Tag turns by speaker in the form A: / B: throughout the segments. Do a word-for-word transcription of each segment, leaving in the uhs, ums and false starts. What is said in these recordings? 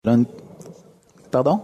A: Une... Pardon?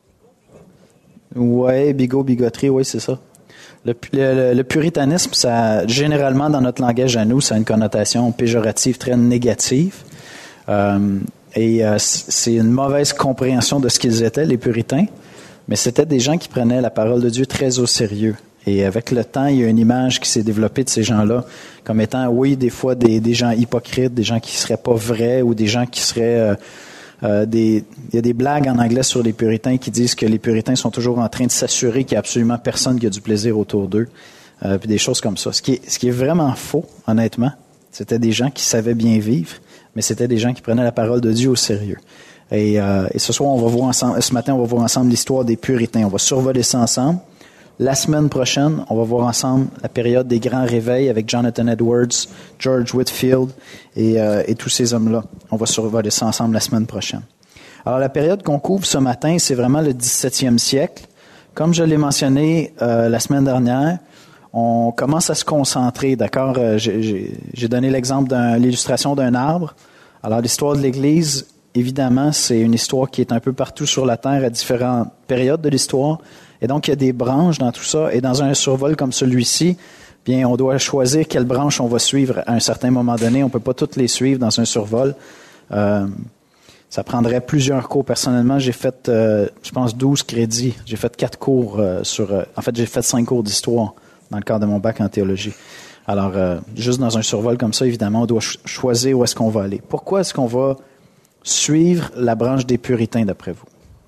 A: Oui, bigot, bigoterie, oui, c'est ça. Le, le, le puritanisme, ça, généralement, dans notre langage à nous, ça a une connotation péjorative très négative. Euh, et euh, c'est une mauvaise compréhension de ce qu'ils étaient, les puritains. Mais c'était des gens qui prenaient la parole de Dieu très au sérieux. Et avec le temps, il y a une image qui s'est développée de ces gens-là comme étant, oui, des fois, des, des gens hypocrites, des gens qui seraient pas vrais ou des gens qui seraient... Euh, euh, des, il y a des blagues en anglais sur les puritains qui disent que les puritains sont toujours en train de s'assurer qu'il n'y a absolument personne qui a du plaisir autour d'eux. Euh, puis des choses comme ça. Ce qui est, ce qui est vraiment faux, honnêtement. C'était des gens qui savaient bien vivre, mais c'était des gens qui prenaient la parole de Dieu au sérieux. Et, euh, et ce soir, on va voir ensemble, ce matin, on va voir ensemble l'histoire des puritains. On va survoler ça ensemble. La semaine prochaine, on va voir ensemble la période des grands réveils avec Jonathan Edwards, George Whitefield et, euh, et tous ces hommes-là. On va survoler ça ensemble la semaine prochaine. Alors, la période qu'on couvre ce matin, c'est vraiment le dix-septième siècle. Comme je l'ai mentionné euh, la semaine dernière, on commence à se concentrer, d'accord? Euh, j'ai, j'ai, j'ai donné l'exemple de l'illustration d'un arbre. Alors, l'histoire de l'Église, évidemment, c'est une histoire qui est un peu partout sur la Terre à différentes périodes de l'histoire. Et donc, il y a des branches dans tout ça. Et dans un survol comme celui-ci, bien, on doit choisir quelle branche on va suivre à un certain moment donné. On ne peut pas toutes les suivre dans un survol. Euh, ça prendrait plusieurs cours. Personnellement, j'ai fait, euh, je pense, douze crédits. J'ai fait quatre cours euh, sur... Euh, en fait, j'ai fait cinq cours d'histoire dans le cadre de mon bac en théologie. Alors, euh, juste dans un survol comme ça, évidemment, on doit ch- choisir où est-ce qu'on va aller. Pourquoi est-ce qu'on va suivre la branche des puritains, d'après vous?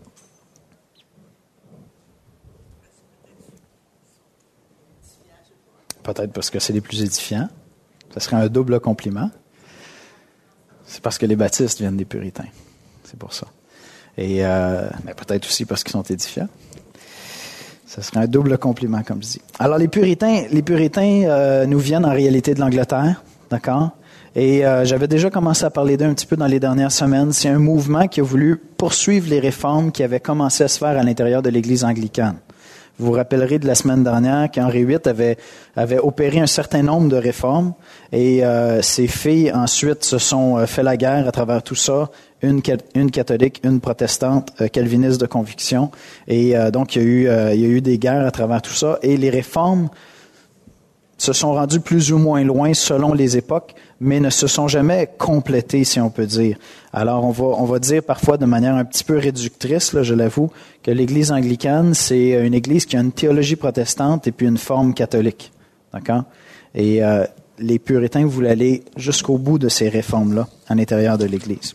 A: Peut-être parce que c'est les plus édifiants. Ce serait un double compliment. C'est parce que les baptistes viennent des puritains. C'est pour ça. Et euh, mais peut-être aussi parce qu'ils sont édifiants. Ce serait un double compliment, comme je dis. Alors, les puritains, les puritains euh, nous viennent en réalité de l'Angleterre, d'accord? Et euh, j'avais déjà commencé à parler d'eux un petit peu dans les dernières semaines. C'est un mouvement qui a voulu poursuivre les réformes qui avaient commencé à se faire à l'intérieur de l'Église anglicane. Vous vous rappellerez de la semaine dernière qu'Henri huit avait, avait opéré un certain nombre de réformes et euh, ses filles ensuite se sont euh, fait la guerre à travers tout ça, une, une catholique, une protestante, euh, calviniste de conviction. Et euh, donc, il y, a eu, euh, il y a eu des guerres à travers tout ça. Et les réformes se sont rendues plus ou moins loin selon les époques, mais ne se sont jamais complétées, si on peut dire. Alors, on va, on va dire parfois de manière un petit peu réductrice, là, je l'avoue, que l'Église anglicane, c'est une Église qui a une théologie protestante et puis une forme catholique. D'accord? Et euh, les puritains voulaient aller jusqu'au bout de ces réformes-là à l'intérieur de l'Église.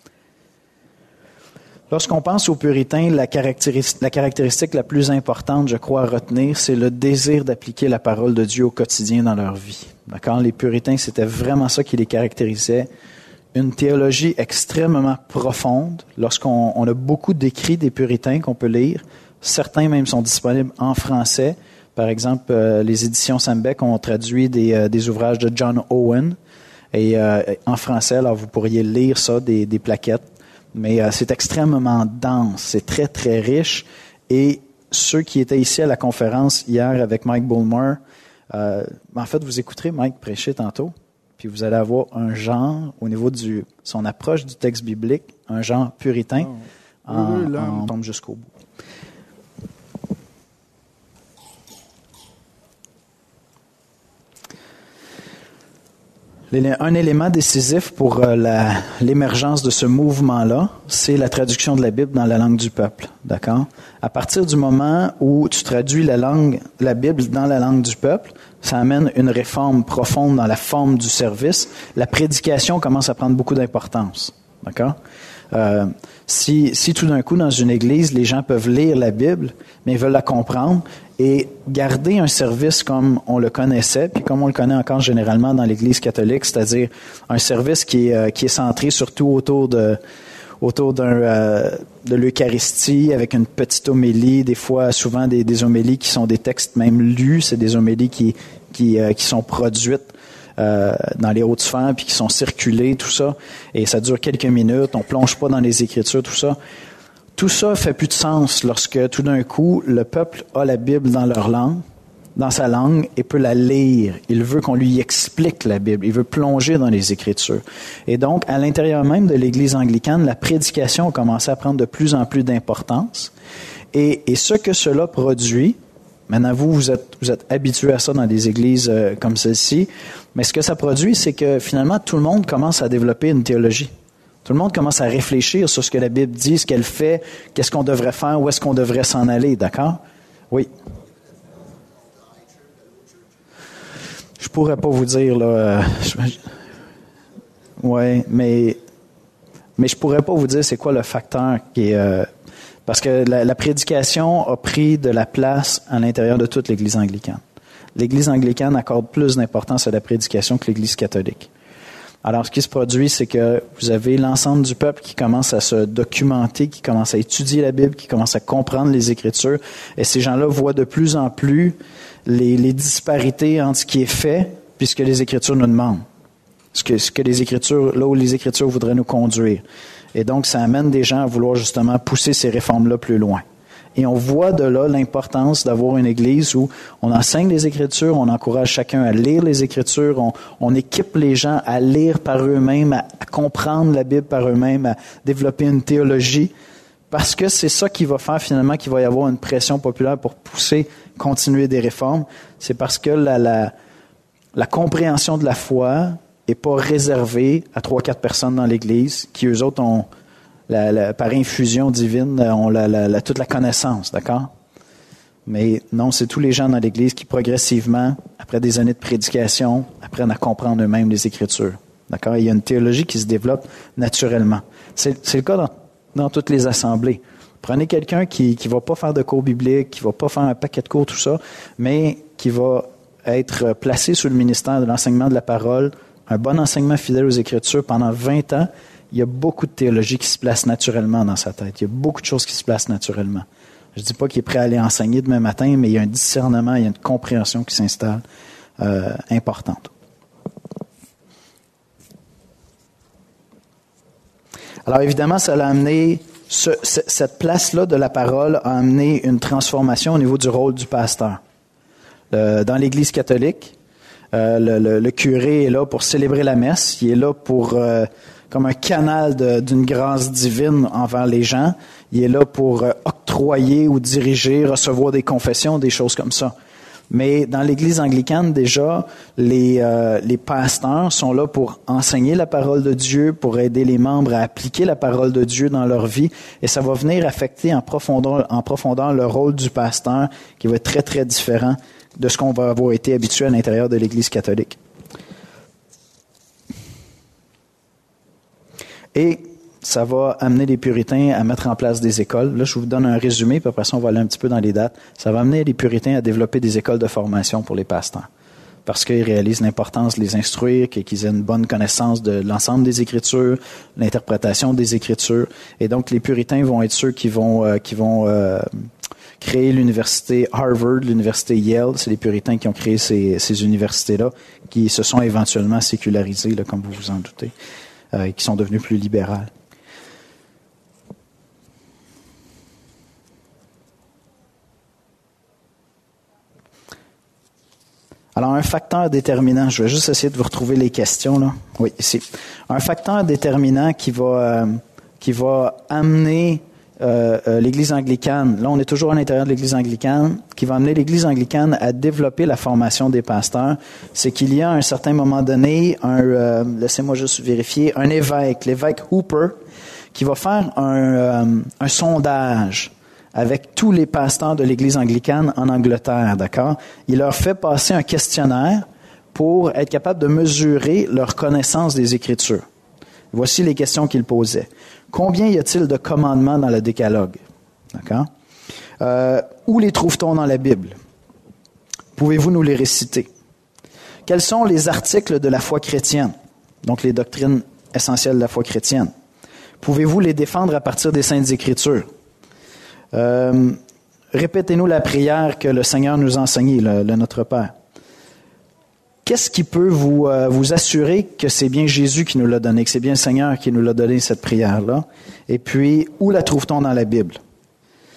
A: Lorsqu'on pense aux puritains, la caractéristique, la caractéristique la plus importante, je crois, à retenir, c'est le désir d'appliquer la parole de Dieu au quotidien dans leur vie. D'accord? Les puritains, c'était vraiment ça qui les caractérisait. Une théologie extrêmement profonde. Lorsqu'on on a beaucoup d'écrits des puritains qu'on peut lire, certains même sont disponibles en français. Par exemple, euh, les éditions Sambeck ont traduit des, euh, des ouvrages de John Owen et euh, en français. Alors, vous pourriez lire ça, des, des plaquettes. Mais euh, c'est extrêmement dense, c'est très, très riche. Et ceux qui étaient ici à la conférence hier avec Mike Bullmore, euh, en fait, vous écouterez Mike prêcher tantôt, puis vous allez avoir un genre, au niveau de son approche du texte biblique, un genre puritain, oh. en, oui, là, on tombe jusqu'au bout. Un élément décisif pour la, l'émergence de ce mouvement-là, c'est la traduction de la Bible dans la langue du peuple, d'accord? À partir du moment où tu traduis la langue, la Bible dans la langue du peuple, ça amène une réforme profonde dans la forme du service. La prédication commence à prendre beaucoup d'importance, d'accord? Euh, si, si tout d'un coup, dans une église, les gens peuvent lire la Bible, mais ils veulent la comprendre et garder un service comme on le connaissait, puis comme on le connaît encore généralement dans l'Église catholique, c'est-à-dire un service qui est, euh, qui est centré surtout autour de autour d'un, euh, de l'Eucharistie, avec une petite homélie, des fois, souvent des, des homélies qui sont des textes même lus, c'est des homélies qui, qui, euh, qui sont produites Euh, dans les hautes sphères, puis qui sont circulés, tout ça, et ça dure quelques minutes, on plonge pas dans les Écritures, tout ça. Tout ça fait plus de sens lorsque, tout d'un coup, le peuple a la Bible dans leur langue, dans sa langue et peut la lire. Il veut qu'on lui explique la Bible. Il veut plonger dans les Écritures. Et donc, à l'intérieur même de l'Église anglicane, la prédication a commencé à prendre de plus en plus d'importance. Et, et ce que cela produit, maintenant vous, vous êtes, vous êtes habitués à ça dans des églises euh, comme celle-ci, mais ce que ça produit, c'est que finalement, tout le monde commence à développer une théologie. Tout le monde commence à réfléchir sur ce que la Bible dit, ce qu'elle fait, qu'est-ce qu'on devrait faire, où est-ce qu'on devrait s'en aller, d'accord? Oui. Je pourrais pas vous dire, là. Euh, oui, mais, mais je pourrais pas vous dire c'est quoi le facteur qui est. Euh, parce que la, la prédication a pris de la place à l'intérieur de toute l'Église anglicane. L'Église anglicane accorde plus d'importance à la prédication que l'Église catholique. Alors, ce qui se produit, c'est que vous avez l'ensemble du peuple qui commence à se documenter, qui commence à étudier la Bible, qui commence à comprendre les Écritures. Et ces gens-là voient de plus en plus les, les disparités entre ce qui est fait puis ce que les Écritures nous demandent. Ce que, ce que les Écritures, là où les Écritures voudraient nous conduire. Et donc, ça amène des gens à vouloir justement pousser ces réformes-là plus loin. Et on voit de là l'importance d'avoir une Église où on enseigne les Écritures, on encourage chacun à lire les Écritures, on, on équipe les gens à lire par eux-mêmes, à, à comprendre la Bible par eux-mêmes, à développer une théologie, parce que c'est ça qui va faire finalement qu'il va y avoir une pression populaire pour pousser, continuer des réformes. C'est parce que la, la, la compréhension de la foi n'est pas réservée à trois, quatre personnes dans l'Église qui, eux autres, ont... La, la, par infusion divine, on la, la, la, toute la connaissance, d'accord? Mais non, c'est tous les gens dans l'Église qui, progressivement, après des années de prédication, apprennent à comprendre eux-mêmes les Écritures, d'accord? Il y a une théologie qui se développe naturellement. C'est, c'est le cas dans, dans toutes les assemblées. Prenez quelqu'un qui ne va pas faire de cours bibliques, qui ne va pas faire un paquet de cours, tout ça, mais qui va être placé sous le ministère de l'enseignement de la parole, un bon enseignement fidèle aux Écritures pendant vingt ans. Il y a beaucoup de théologie qui se place naturellement dans sa tête. Il y a beaucoup de choses qui se placent naturellement. Je ne dis pas qu'il est prêt à aller enseigner demain matin, mais il y a un discernement, il y a une compréhension qui s'installe euh, importante. Alors évidemment, ça a amené, ce, cette place-là de la parole a amené une transformation au niveau du rôle du pasteur. Euh, dans l'Église catholique, euh, le, le, le curé est là pour célébrer la messe, il est là pour... Euh, comme un canal de, d'une grâce divine envers les gens. Il est là pour euh, octroyer ou diriger, recevoir des confessions, des choses comme ça. Mais dans l'Église anglicane, déjà, les, euh, les pasteurs sont là pour enseigner la parole de Dieu, pour aider les membres à appliquer la parole de Dieu dans leur vie. Et ça va venir affecter en profondeur, en profondeur le rôle du pasteur, qui va être très, très différent de ce qu'on va avoir été habitué à l'intérieur de l'Église catholique. Et ça va amener les puritains à mettre en place des écoles. Là, je vous donne un résumé, puis après ça, on va aller un petit peu dans les dates. Ça va amener les puritains à développer des écoles de formation pour les pasteurs. Parce qu'ils réalisent l'importance de les instruire, qu'ils aient une bonne connaissance de l'ensemble des Écritures, l'interprétation des Écritures. Et donc, les puritains vont être ceux qui vont, euh, qui vont euh, créer l'université Harvard, l'université Yale. C'est les puritains qui ont créé ces, ces universités-là, qui se sont éventuellement sécularisées, là, comme vous vous en doutez. Euh, qui sont devenus plus libérales. Alors, un facteur déterminant, je vais juste essayer de vous retrouver les questions, là. Oui, ici. Un facteur déterminant qui va, euh, qui va amener euh, euh, l'Église anglicane, là on est toujours à l'intérieur de l'Église anglicane, qui va amener l'Église anglicane à développer la formation des pasteurs, c'est qu'il y a à un certain moment donné, un, euh, laissez-moi juste vérifier, un évêque, l'évêque Hooper, qui va faire un, euh, un sondage avec tous les pasteurs de l'Église anglicane en Angleterre, d'accord? Il leur fait passer un questionnaire pour être capable de mesurer leur connaissance des Écritures. Voici les questions qu'il posait. Combien y a-t-il de commandements dans le Décalogue? D'accord? Euh, où les trouve-t-on dans la Bible? Pouvez-vous nous les réciter? Quels sont les articles de la foi chrétienne? Donc, les doctrines essentielles de la foi chrétienne. Pouvez-vous les défendre à partir des Saintes Écritures? Euh, répétez-nous la prière que le Seigneur nous a enseignée, le, le Notre Père. Qu'est-ce qui peut vous, euh, vous assurer que c'est bien Jésus qui nous l'a donné, que c'est bien le Seigneur qui nous l'a donné, cette prière-là? Et puis, où la trouve-t-on dans la Bible?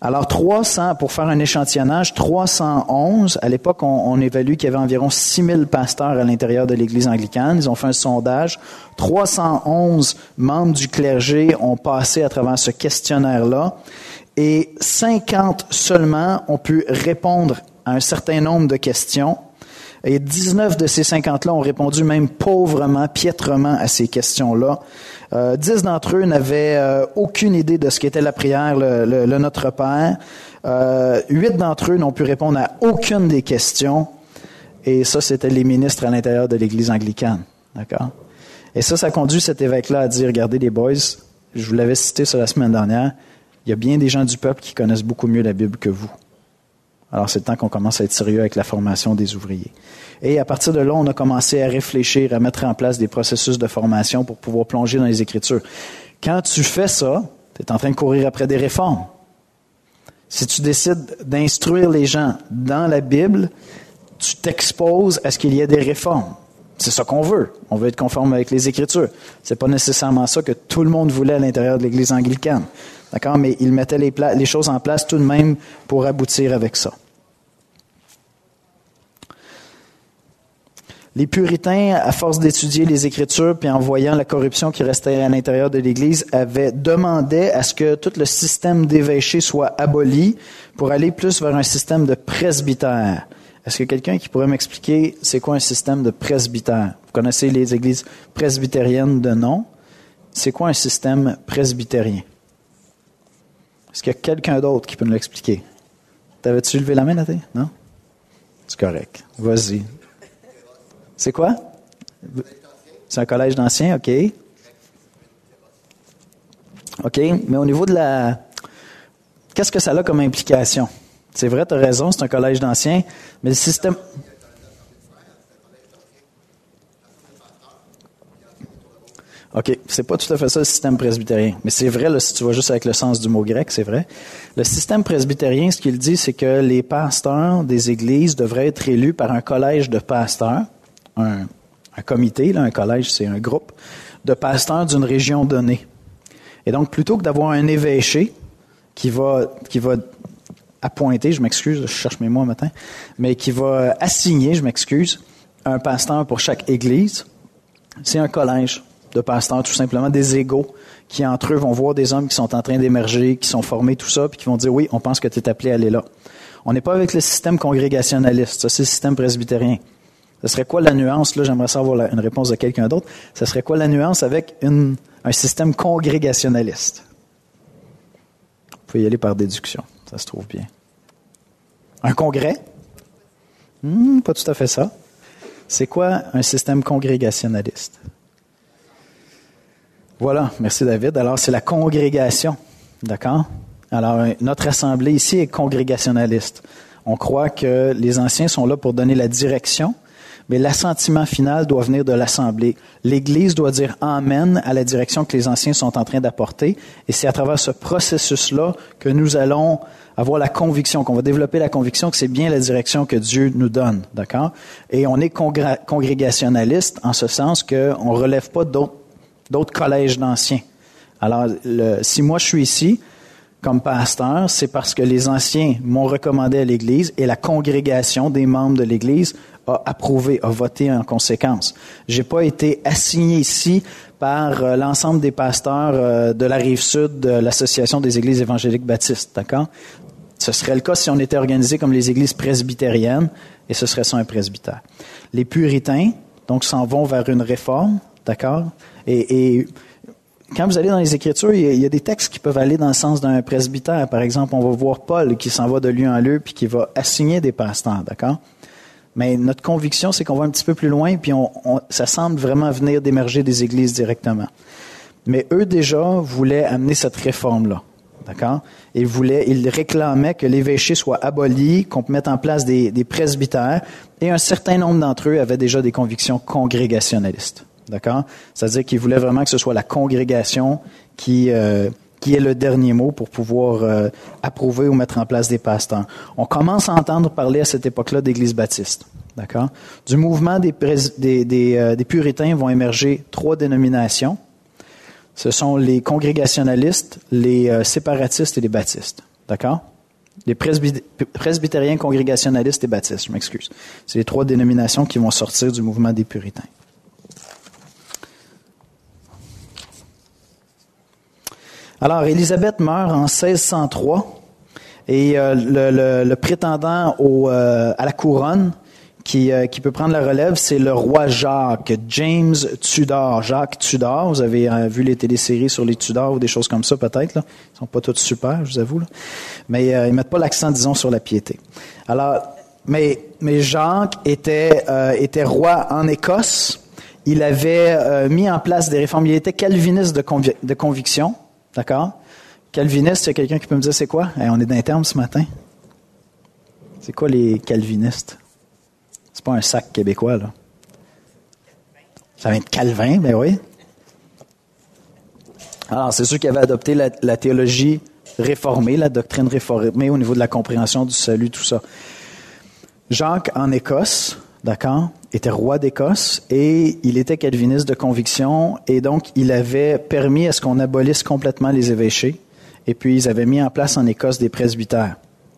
A: Alors, trois cents, pour faire un échantillonnage, trois cent onze, à l'époque, on, on évalue qu'il y avait environ six mille pasteurs à l'intérieur de l'Église anglicane. Ils ont fait un sondage. trois cent onze membres du clergé ont passé à travers ce questionnaire-là. Et cinquante seulement ont pu répondre à un certain nombre de questions. Et dix-neuf de ces cinquante-là ont répondu même pauvrement, piètrement à ces questions-là. Euh, dix d'entre eux n'avaient euh, aucune idée de ce qu'était la prière, le, le, le Notre Père. Euh, huit d'entre eux n'ont pu répondre à aucune des questions. Et ça, c'était les ministres à l'intérieur de l'Église anglicane. D'accord? Et ça, ça conduit cet évêque-là à dire, regardez les boys, je vous l'avais cité sur la semaine dernière, il y a bien des gens du peuple qui connaissent beaucoup mieux la Bible que vous. Alors, c'est le temps qu'on commence à être sérieux avec la formation des ouvriers. Et à partir de là, on a commencé à réfléchir, à mettre en place des processus de formation pour pouvoir plonger dans les Écritures. Quand tu fais ça, tu es en train de courir après des réformes. Si tu décides d'instruire les gens dans la Bible, tu t'exposes à ce qu'il y ait des réformes. C'est ça qu'on veut. On veut être conforme avec les Écritures. C'est pas nécessairement ça que tout le monde voulait à l'intérieur de l'Église anglicane. D'accord? Mais ils mettaient les, pla- les choses en place tout de même pour aboutir avec ça. Les puritains, à force d'étudier les Écritures, puis en voyant la corruption qui restait à l'intérieur de l'Église, avaient demandé à ce que tout le système d'évêché soit aboli pour aller plus vers un système de presbytère. Est-ce que quelqu'un qui pourrait m'expliquer c'est quoi un système de presbytère? Vous connaissez les églises presbytériennes de nom. C'est quoi un système presbytérien? Est-ce qu'il y a quelqu'un d'autre qui peut nous l'expliquer? T'avais-tu levé la main, Nathalie? Non? C'est correct. Vas-y. C'est quoi? C'est un collège d'anciens, OK. OK, mais au niveau de la... Qu'est-ce que ça a comme implication? C'est vrai, tu as raison, c'est un collège d'anciens, mais le système... OK, c'est pas tout à fait ça le système presbytérien. Mais c'est vrai, là, si tu vas juste avec le sens du mot grec, c'est vrai. Le système presbytérien, ce qu'il dit, c'est que les pasteurs des églises devraient être élus par un collège de pasteurs, un, un comité, là, un collège, c'est un groupe, de pasteurs d'une région donnée. Et donc, plutôt que d'avoir un évêché qui va, qui va appointer, je m'excuse, je cherche mes mots un matin, mais qui va assigner, je m'excuse, un pasteur pour chaque église, c'est un collège de pasteurs, tout simplement, des égaux, qui entre eux vont voir des hommes qui sont en train d'émerger, qui sont formés, tout ça, puis qui vont dire, oui, on pense que tu es appelé à aller là. On n'est pas avec le système congrégationaliste, ça c'est le système presbytérien. Ce serait quoi la nuance, là, j'aimerais savoir la, une réponse de quelqu'un d'autre, ce serait quoi la nuance avec une, un système congrégationaliste? Vous pouvez y aller par déduction, ça se trouve bien. Un congrès? Hmm, pas tout à fait ça. C'est quoi un système congrégationaliste? Voilà, merci David. Alors, c'est la congrégation, d'accord? Alors, notre assemblée ici est congrégationaliste. On croit que les anciens sont là pour donner la direction, mais l'assentiment final doit venir de l'assemblée. L'Église doit dire « Amen » à la direction que les anciens sont en train d'apporter, et c'est à travers ce processus-là que nous allons avoir la conviction, qu'on va développer la conviction que c'est bien la direction que Dieu nous donne, d'accord? Et on est congré- congrégationaliste en ce sens qu'on ne relève pas d'autres d'autres collèges d'anciens. Alors, le, si moi je suis ici comme pasteur, c'est parce que les anciens m'ont recommandé à l'Église et la congrégation des membres de l'Église a approuvé, a voté en conséquence. J'ai pas été assigné ici par euh, l'ensemble des pasteurs euh, de la Rive-Sud de l'Association des Églises évangéliques baptistes, d'accord? Ce serait le cas si on était organisé comme les églises presbytériennes, et ce serait ça un presbytère. Les puritains, donc, s'en vont vers une réforme, d'accord? Et, et quand vous allez dans les Écritures, il y, a, il y a des textes qui peuvent aller dans le sens d'un presbytère. Par exemple, on va voir Paul qui s'en va de lieu en lieu puis qui va assigner des pasteurs, d'accord? Mais notre conviction, c'est qu'on va un petit peu plus loin puis on, on, ça semble vraiment venir d'émerger des églises directement. Mais eux, déjà, voulaient amener cette réforme-là, d'accord? Ils voulaient, ils réclamaient que l'évêché soit aboli, qu'on mette en place des, des presbytères et un certain nombre d'entre eux avaient déjà des convictions congrégationalistes. D'accord? C'est-à-dire qu'ils voulaient vraiment que ce soit la congrégation qui, euh, qui ait le dernier mot pour pouvoir euh, approuver ou mettre en place des pasteurs. On commence à entendre parler à cette époque-là d'Église baptiste. D'accord? Du mouvement des, des, des, euh, des puritains vont émerger trois dénominations. Ce sont les congrégationalistes, les euh, séparatistes et les baptistes. D'accord? Les presbyt- presbytériens, congrégationalistes et baptistes, je m'excuse. C'est les trois dénominations qui vont sortir du mouvement des puritains. Alors, Élisabeth meurt en seize cent trois et euh, le, le, le prétendant au, euh, à la couronne qui, euh, qui peut prendre la relève, c'est le roi Jacques, James Tudor, Jacques Tudor. Vous avez euh, vu les téléséries sur les Tudors ou des choses comme ça peut-être, là. Ils sont pas tous super, je vous avoue, là. Mais euh, ils mettent pas l'accent, disons, sur la piété. Alors, mais, mais Jacques était, euh, était roi en Écosse. Il avait euh, mis en place des réformes. Il était calviniste de, convi- de conviction. D'accord? Calviniste, il y a quelqu'un qui peut me dire c'est quoi? Hey, on est d'un terme ce matin. C'est quoi les calvinistes? C'est pas un sac québécois, là. Ça vient de Calvin, ben oui. Alors, c'est sûr qu'il avait adopté la, la théologie réformée, la doctrine réformée au niveau de la compréhension du salut, tout ça. Jacques, en Écosse, d'accord, était roi d'Écosse et il était calviniste de conviction et donc il avait permis à ce qu'on abolisse complètement les évêchés et puis ils avaient mis en place en Écosse des presbytères.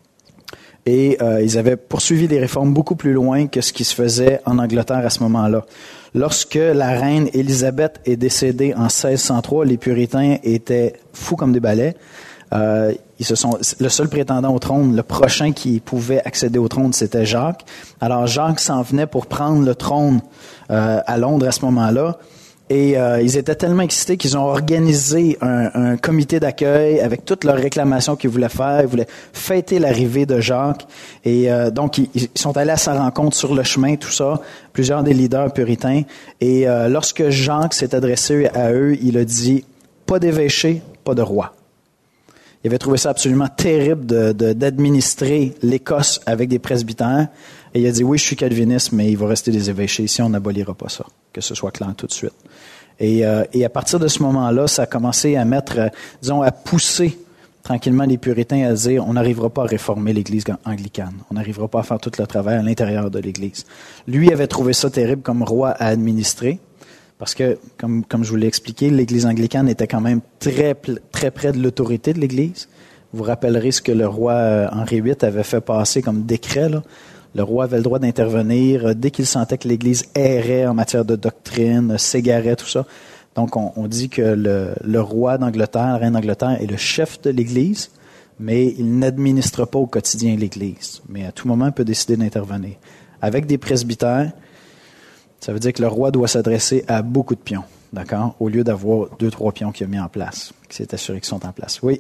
A: Et euh, ils avaient poursuivi des réformes beaucoup plus loin que ce qui se faisait en Angleterre à ce moment-là. Lorsque la reine Élisabeth est décédée en seize cent trois, les puritains étaient fous comme des balais. Euh, ils se sont, le seul prétendant au trône, le prochain qui pouvait accéder au trône, c'était Jacques. Alors Jacques s'en venait pour prendre le trône euh, à Londres à ce moment-là. Et euh, ils étaient tellement excités qu'ils ont organisé un, un comité d'accueil avec toutes leurs réclamations qu'ils voulaient faire. Ils voulaient fêter l'arrivée de Jacques. Et euh, donc, ils, ils sont allés à sa rencontre sur le chemin, tout ça, plusieurs des leaders puritains. Et euh, lorsque Jacques s'est adressé à eux, il a dit « Pas d'évêché, pas de roi ». Il avait trouvé ça absolument terrible de, de, d'administrer l'Écosse avec des presbytères. Et il a dit, oui, je suis calviniste, mais il va rester des évêchés ici, on n'abolira pas ça, que ce soit clair tout de suite. Et, euh, et à partir de ce moment-là, ça a commencé à mettre, euh, disons, à pousser tranquillement les puritains à dire, on n'arrivera pas à réformer l'Église anglicane. On n'arrivera pas à faire tout le travail à l'intérieur de l'Église. Lui avait trouvé ça terrible comme roi à administrer. Parce que, comme, comme je vous l'ai expliqué, l'Église anglicane était quand même très, très près de l'autorité de l'Église. Vous vous rappellerez ce que le roi Henri huit avait fait passer comme décret, là. Le roi avait le droit d'intervenir dès qu'il sentait que l'Église errait en matière de doctrine, s'égarait, tout ça. Donc, on, on dit que le, le roi d'Angleterre, la reine d'Angleterre, est le chef de l'Église, mais il n'administre pas au quotidien l'Église. Mais à tout moment, il peut décider d'intervenir. Avec des presbytères, ça veut dire que le roi doit s'adresser à beaucoup de pions, d'accord? Au lieu d'avoir deux, trois pions qu'il a mis en place, qui s'est assuré qu'ils sont en place. Oui?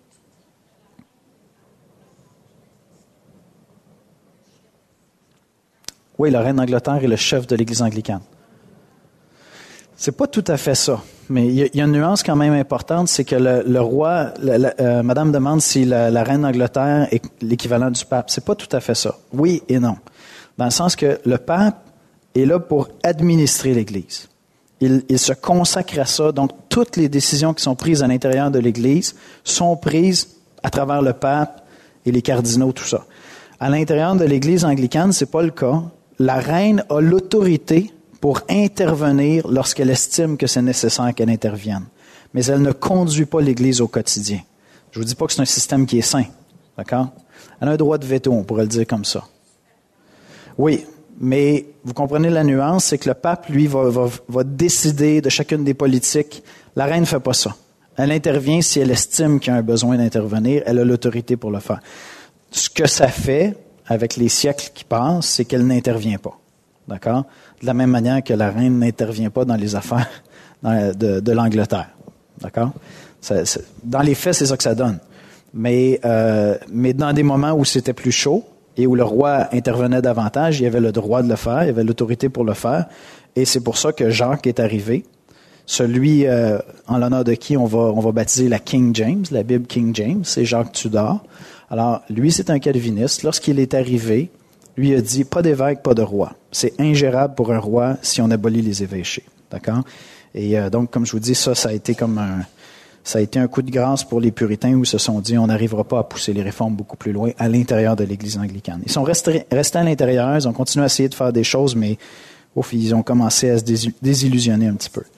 A: Oui, la reine d'Angleterre est le chef de l'Église anglicane. C'est pas tout à fait ça, mais il y, y a une nuance quand même importante, c'est que le, le roi, la, la, euh, Madame demande si la, la reine d'Angleterre est l'équivalent du pape. C'est pas tout à fait ça. Oui et non. Dans le sens que le pape est là pour administrer l'Église. Il, il se consacre à ça. Donc, toutes les décisions qui sont prises à l'intérieur de l'Église sont prises à travers le pape et les cardinaux, tout ça. À l'intérieur de l'Église anglicane, c'est pas le cas. La reine a l'autorité pour intervenir lorsqu'elle estime que c'est nécessaire qu'elle intervienne. Mais elle ne conduit pas l'Église au quotidien. Je vous dis pas que c'est un système qui est sain. D'accord? Elle a un droit de veto, on pourrait le dire comme ça. Oui. Mais vous comprenez la nuance, c'est que le pape, lui, va, va, va décider de chacune des politiques. La reine ne fait pas ça. Elle intervient si elle estime qu'il y a un besoin d'intervenir. Elle a l'autorité pour le faire. Ce que ça fait, avec les siècles qui passent, c'est qu'elle n'intervient pas. D'accord? De la même manière que la reine n'intervient pas dans les affaires dans, de, de l'Angleterre. D'accord? Ça, ça, dans les faits, c'est ça que ça donne. Mais, euh, mais dans des moments où c'était plus chaud, et où le roi intervenait davantage, il avait le droit de le faire, il avait l'autorité pour le faire. Et c'est pour ça que Jacques est arrivé, celui euh, en l'honneur de qui on va, on va baptiser la King James, la Bible King James, c'est Jacques Tudor. Alors, lui, c'est un calviniste. Lorsqu'il est arrivé, lui a dit, pas d'évêque, pas de roi. C'est ingérable pour un roi si on abolit les évêchés. D'accord? Et euh, donc, comme je vous dis, ça, ça a été comme un... Ça a été un coup de grâce pour les puritains où ils se sont dit on n'arrivera pas à pousser les réformes beaucoup plus loin à l'intérieur de l'Église anglicane. Ils sont restés, restés à l'intérieur, ils ont continué à essayer de faire des choses, mais ouf, ils ont commencé à se désillusionner un petit peu.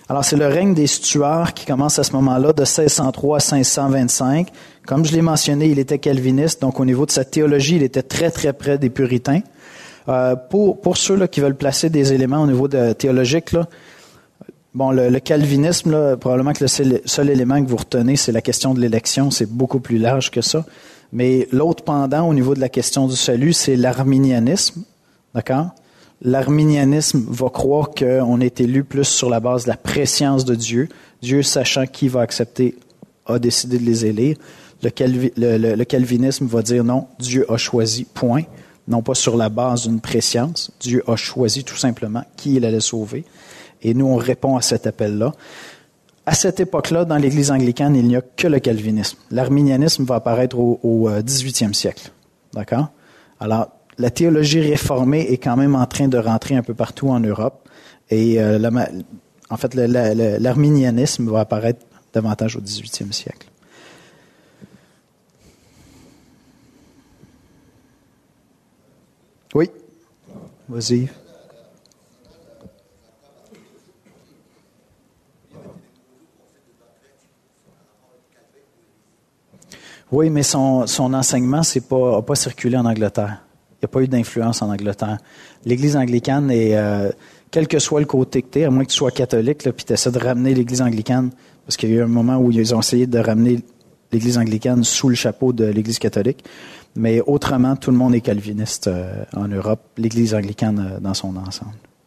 A: Alors, c'est le règne des Stuarts qui commence à ce moment-là, de seize cent trois à seize cent vingt-cinq. Comme je l'ai mentionné, il était calviniste, donc au niveau de sa théologie, il était très, très près des puritains. Euh, pour, pour ceux là, qui veulent placer des éléments au niveau de, théologique, là, bon, le, le calvinisme, là, probablement que le seul, seul élément que vous retenez, c'est la question de l'élection. C'est beaucoup plus large que ça. Mais l'autre pendant, au niveau de la question du salut, c'est l'arminianisme. D'accord? L'arminianisme va croire qu'on est élu plus sur la base de la prescience de Dieu. Dieu, sachant qui va accepter, a décidé de les élire. Le, calvi, le, le, le calvinisme va dire non, Dieu a choisi, point. Non pas sur la base d'une prescience. Dieu a choisi tout simplement qui il allait sauver. Et nous, on répond à cet appel-là. À cette époque-là, dans l'Église anglicane, il n'y a que le calvinisme. L'arminianisme va apparaître au, au dix-huitième siècle. D'accord? Alors, la théologie réformée est quand même en train de rentrer un peu partout en Europe. Et euh, la, en fait, le, la, le, l'arminianisme va apparaître davantage au dix-huitième siècle. Oui? Vas-y. Oui, mais son, son enseignement n'a pas, pas circulé en Angleterre. Il n'y a pas eu d'influence en Angleterre. L'Église anglicane, est, euh, quel que soit le côté que tu es, à moins que tu sois catholique, puis tu essaies de ramener l'Église anglicane, parce qu'il y a eu un moment où ils ont essayé de ramener l'Église anglicane sous le chapeau de l'Église catholique. Mais autrement, tout le monde est calviniste euh, en Europe, l'Église anglicane euh, dans son ensemble.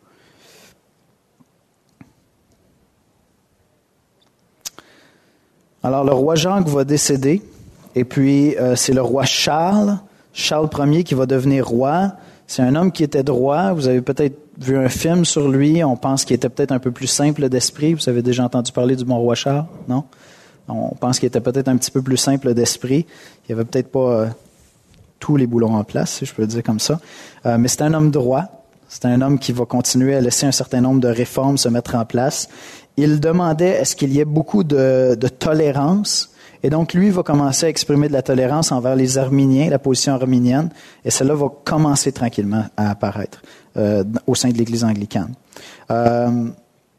A: Alors, le roi Jacques va décéder, et puis euh, c'est le roi Charles, Charles Ier qui va devenir roi. C'est un homme qui était droit. Vous avez peut-être vu un film sur lui. On pense qu'il était peut-être un peu plus simple d'esprit. Vous avez déjà entendu parler du bon roi Charles, non? On pense qu'il était peut-être un petit peu plus simple d'esprit. Il n'y avait peut-être pas euh, tous les boulons en place, si je peux le dire comme ça. Euh, mais c'est un homme droit. C'est un homme qui va continuer à laisser un certain nombre de réformes se mettre en place. Il demandait est-ce qu'il y ait beaucoup de, de tolérance. Et donc, lui va commencer à exprimer de la tolérance envers les arminiens, la position arminienne, et cela va commencer tranquillement à apparaître euh, au sein de l'Église anglicane. Euh,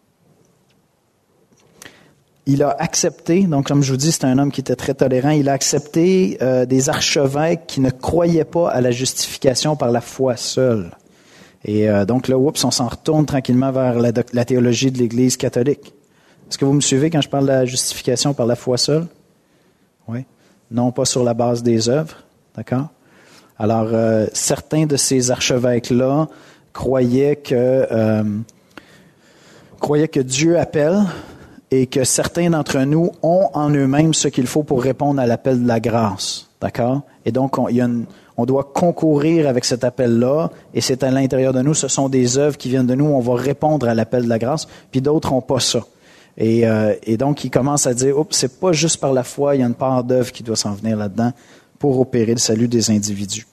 A: il a accepté, donc comme je vous dis, c'est un homme qui était très tolérant, il a accepté euh, des archevêques qui ne croyaient pas à la justification par la foi seule. Et euh, donc là, oups, on s'en retourne tranquillement vers la, la théologie de l'Église catholique. Est-ce que vous me suivez quand je parle de la justification par la foi seule? Oui. Non pas sur la base des œuvres. D'accord? Alors, euh, certains de ces archevêques-là croyaient que, euh, croyaient que Dieu appelle et que certains d'entre nous ont en eux-mêmes ce qu'il faut pour répondre à l'appel de la grâce. D'accord? Et donc, on, il y a une, on doit concourir avec cet appel-là, et c'est à l'intérieur de nous, ce sont des œuvres qui viennent de nous, on va répondre à l'appel de la grâce, puis d'autres n'ont pas ça. Et, euh, et donc, il commence à dire, oups, c'est pas juste par la foi, il y a une part d'œuvre qui doit s'en venir là-dedans pour opérer le salut des individus.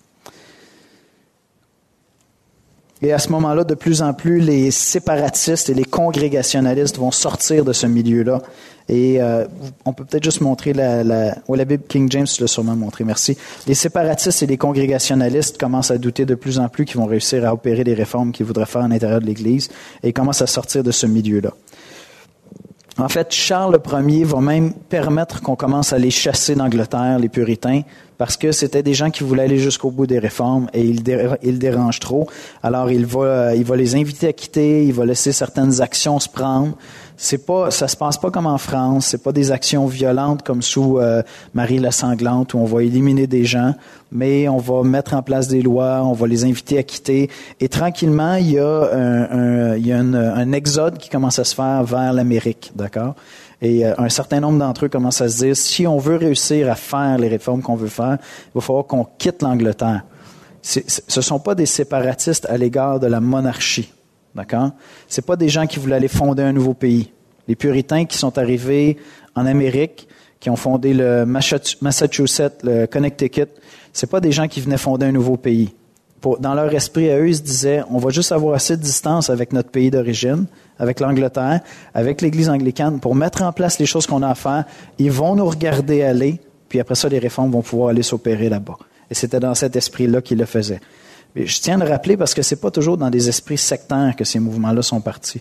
A: Et à ce moment-là, de plus en plus, les séparatistes et les congrégationalistes vont sortir de ce milieu-là. Et euh, on peut peut-être juste montrer la, la, ouais, la Bible King James, tu l'as sûrement montré, merci. Les séparatistes et les congrégationalistes commencent à douter de plus en plus qu'ils vont réussir à opérer les réformes qu'ils voudraient faire à l'intérieur de l'Église, et ils commencent à sortir de ce milieu-là. En fait, Charles Ier va même permettre qu'on commence à les chasser d'Angleterre, les puritains, parce que c'était des gens qui voulaient aller jusqu'au bout des réformes et ils il dérangent trop. Alors, il va, il va les inviter à quitter, il va laisser certaines actions se prendre. C'est pas, ça se passe pas comme en France, c'est pas des actions violentes comme sous euh, Marie la Sanglante où on va éliminer des gens, mais on va mettre en place des lois, on va les inviter à quitter. Et tranquillement, il y a un, un, il y a un, un exode qui commence à se faire vers l'Amérique, d'accord? Et euh, un certain nombre d'entre eux commencent à se dire, si on veut réussir à faire les réformes qu'on veut faire, il va falloir qu'on quitte l'Angleterre. C'est, c'est, ce ne sont pas des séparatistes à l'égard de la monarchie. D'accord? C'est pas des gens qui voulaient aller fonder un nouveau pays. Les puritains qui sont arrivés en Amérique, qui ont fondé le Massachusetts, le Connecticut, c'est pas des gens qui venaient fonder un nouveau pays. Pour, dans leur esprit à eux, ils se disaient, on va juste avoir assez de distance avec notre pays d'origine, avec l'Angleterre, avec l'Église anglicane, pour mettre en place les choses qu'on a à faire. Ils vont nous regarder aller, puis après ça, les réformes vont pouvoir aller s'opérer là-bas. Et c'était dans cet esprit-là qu'ils le faisaient. Mais je tiens à le rappeler parce que c'est pas toujours dans des esprits sectaires que ces mouvements-là sont partis.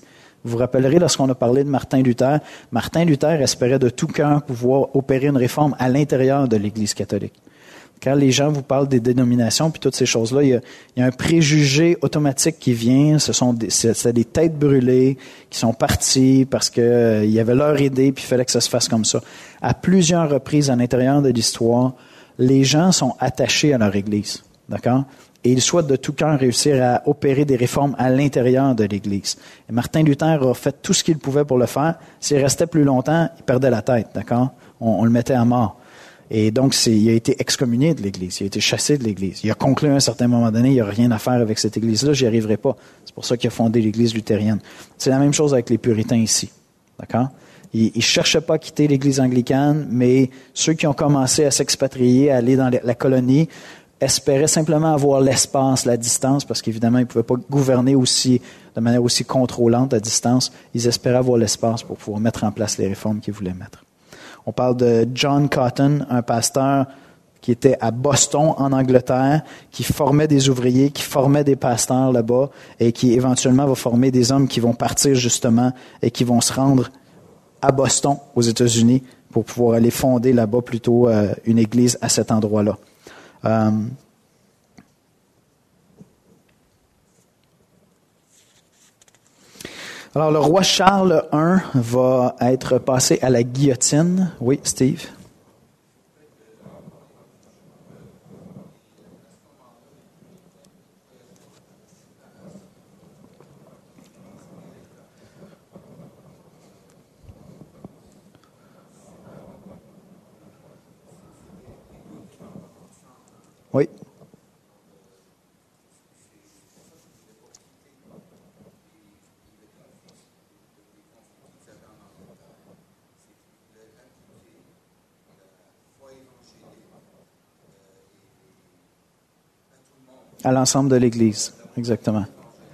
A: Vous vous rappellerez, lorsqu'on a parlé de Martin Luther, Martin Luther espérait de tout cœur pouvoir opérer une réforme à l'intérieur de l'Église catholique. Quand les gens vous parlent des dénominations puis toutes ces choses-là, il y a, il y a un préjugé automatique qui vient. Ce sont des, c'est, c'est des têtes brûlées qui sont parties parce que euh, il y avait leur idée puis il fallait que ça se fasse comme ça. À plusieurs reprises à l'intérieur de l'histoire, les gens sont attachés à leur Église, d'accord? Et ils souhaitent de tout cœur réussir à opérer des réformes à l'intérieur de l'Église. Et Martin Luther a fait tout ce qu'il pouvait pour le faire. S'il restait plus longtemps, il perdait la tête, d'accord? On, on le mettait à mort. Et donc, c'est, il a été excommunié de l'Église, il a été chassé de l'Église. Il a conclu à un certain moment donné, il n'y a rien à faire avec cette Église-là, j'y arriverai pas. C'est pour ça qu'il a fondé l'Église luthérienne. C'est la même chose avec les puritains ici, d'accord? Ils ne cherchaient pas à quitter l'Église anglicane, mais ceux qui ont commencé à s'expatrier, à aller dans la colonie, espéraient simplement avoir l'espace, la distance, parce qu'évidemment, ils ne pouvaient pas gouverner aussi, de manière aussi contrôlante à distance. Ils espéraient avoir l'espace pour pouvoir mettre en place les réformes qu'ils voulaient mettre. On parle de John Cotton, un pasteur qui était à Boston, en Angleterre, qui formait des ouvriers, qui formait des pasteurs là-bas et qui éventuellement va former des hommes qui vont partir justement et qui vont se rendre à Boston, aux États-Unis, pour pouvoir aller fonder là-bas plutôt euh, une église à cet endroit-là. Euh, Alors, le roi Charles Ier va être passé à la guillotine. Oui, Steve? Oui. À l'ensemble de l'Église, exactement.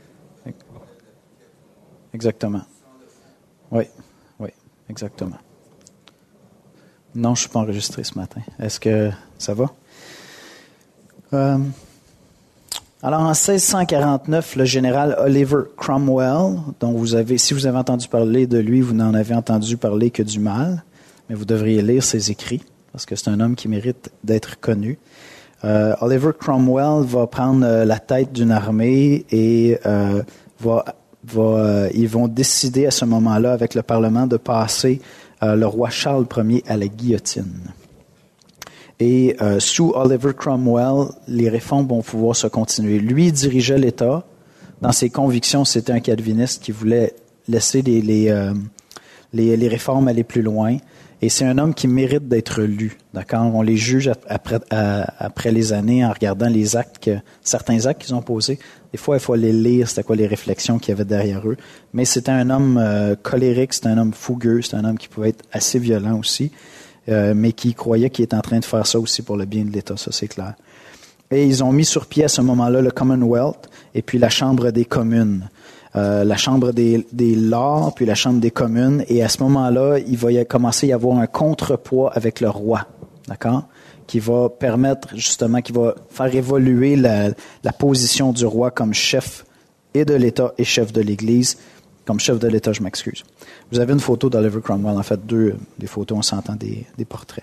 A: Exactement. Oui, oui, exactement. Non, je ne suis pas enregistré ce matin. Est-ce que ça va? Euh, alors, en seize cent quarante-neuf, le général Oliver Cromwell, dont vous avez, si vous avez entendu parler de lui, vous n'en avez entendu parler que du mal, mais vous devriez lire ses écrits, parce que c'est un homme qui mérite d'être connu. Euh, Oliver Cromwell va prendre euh, la tête d'une armée et euh, va, va, euh, ils vont décider à ce moment-là, avec le Parlement, de passer euh, le roi Charles Ier à la guillotine. Et euh, sous Oliver Cromwell, les réformes vont pouvoir se continuer. Lui dirigeait l'État. Dans ses convictions, c'était un calviniste qui voulait laisser les, les, euh, les, les réformes aller plus loin. Et c'est un homme qui mérite d'être lu. D'accord? On les juge après, après les années en regardant les actes, que, certains actes qu'ils ont posés. Des fois, il faut les lire, c'était quoi les réflexions qu'il y avait derrière eux. Mais c'était un homme euh, colérique, c'était un homme fougueux, c'était un homme qui pouvait être assez violent aussi, euh, mais qui croyait qu'il était en train de faire ça aussi pour le bien de l'État, ça c'est clair. Et ils ont mis sur pied à ce moment-là le Commonwealth et puis la Chambre des communes. Euh, la Chambre des, des Lords, puis la Chambre des communes. Et à ce moment-là, il va y commencer à y avoir un contrepoids avec le roi, d'accord? Qui va permettre, justement, qui va faire évoluer la, la position du roi comme chef et de l'État et chef de l'Église. Comme chef de l'État, je m'excuse. Vous avez une photo d'Oliver Cromwell, en fait, deux des photos, on s'entend des, des portraits.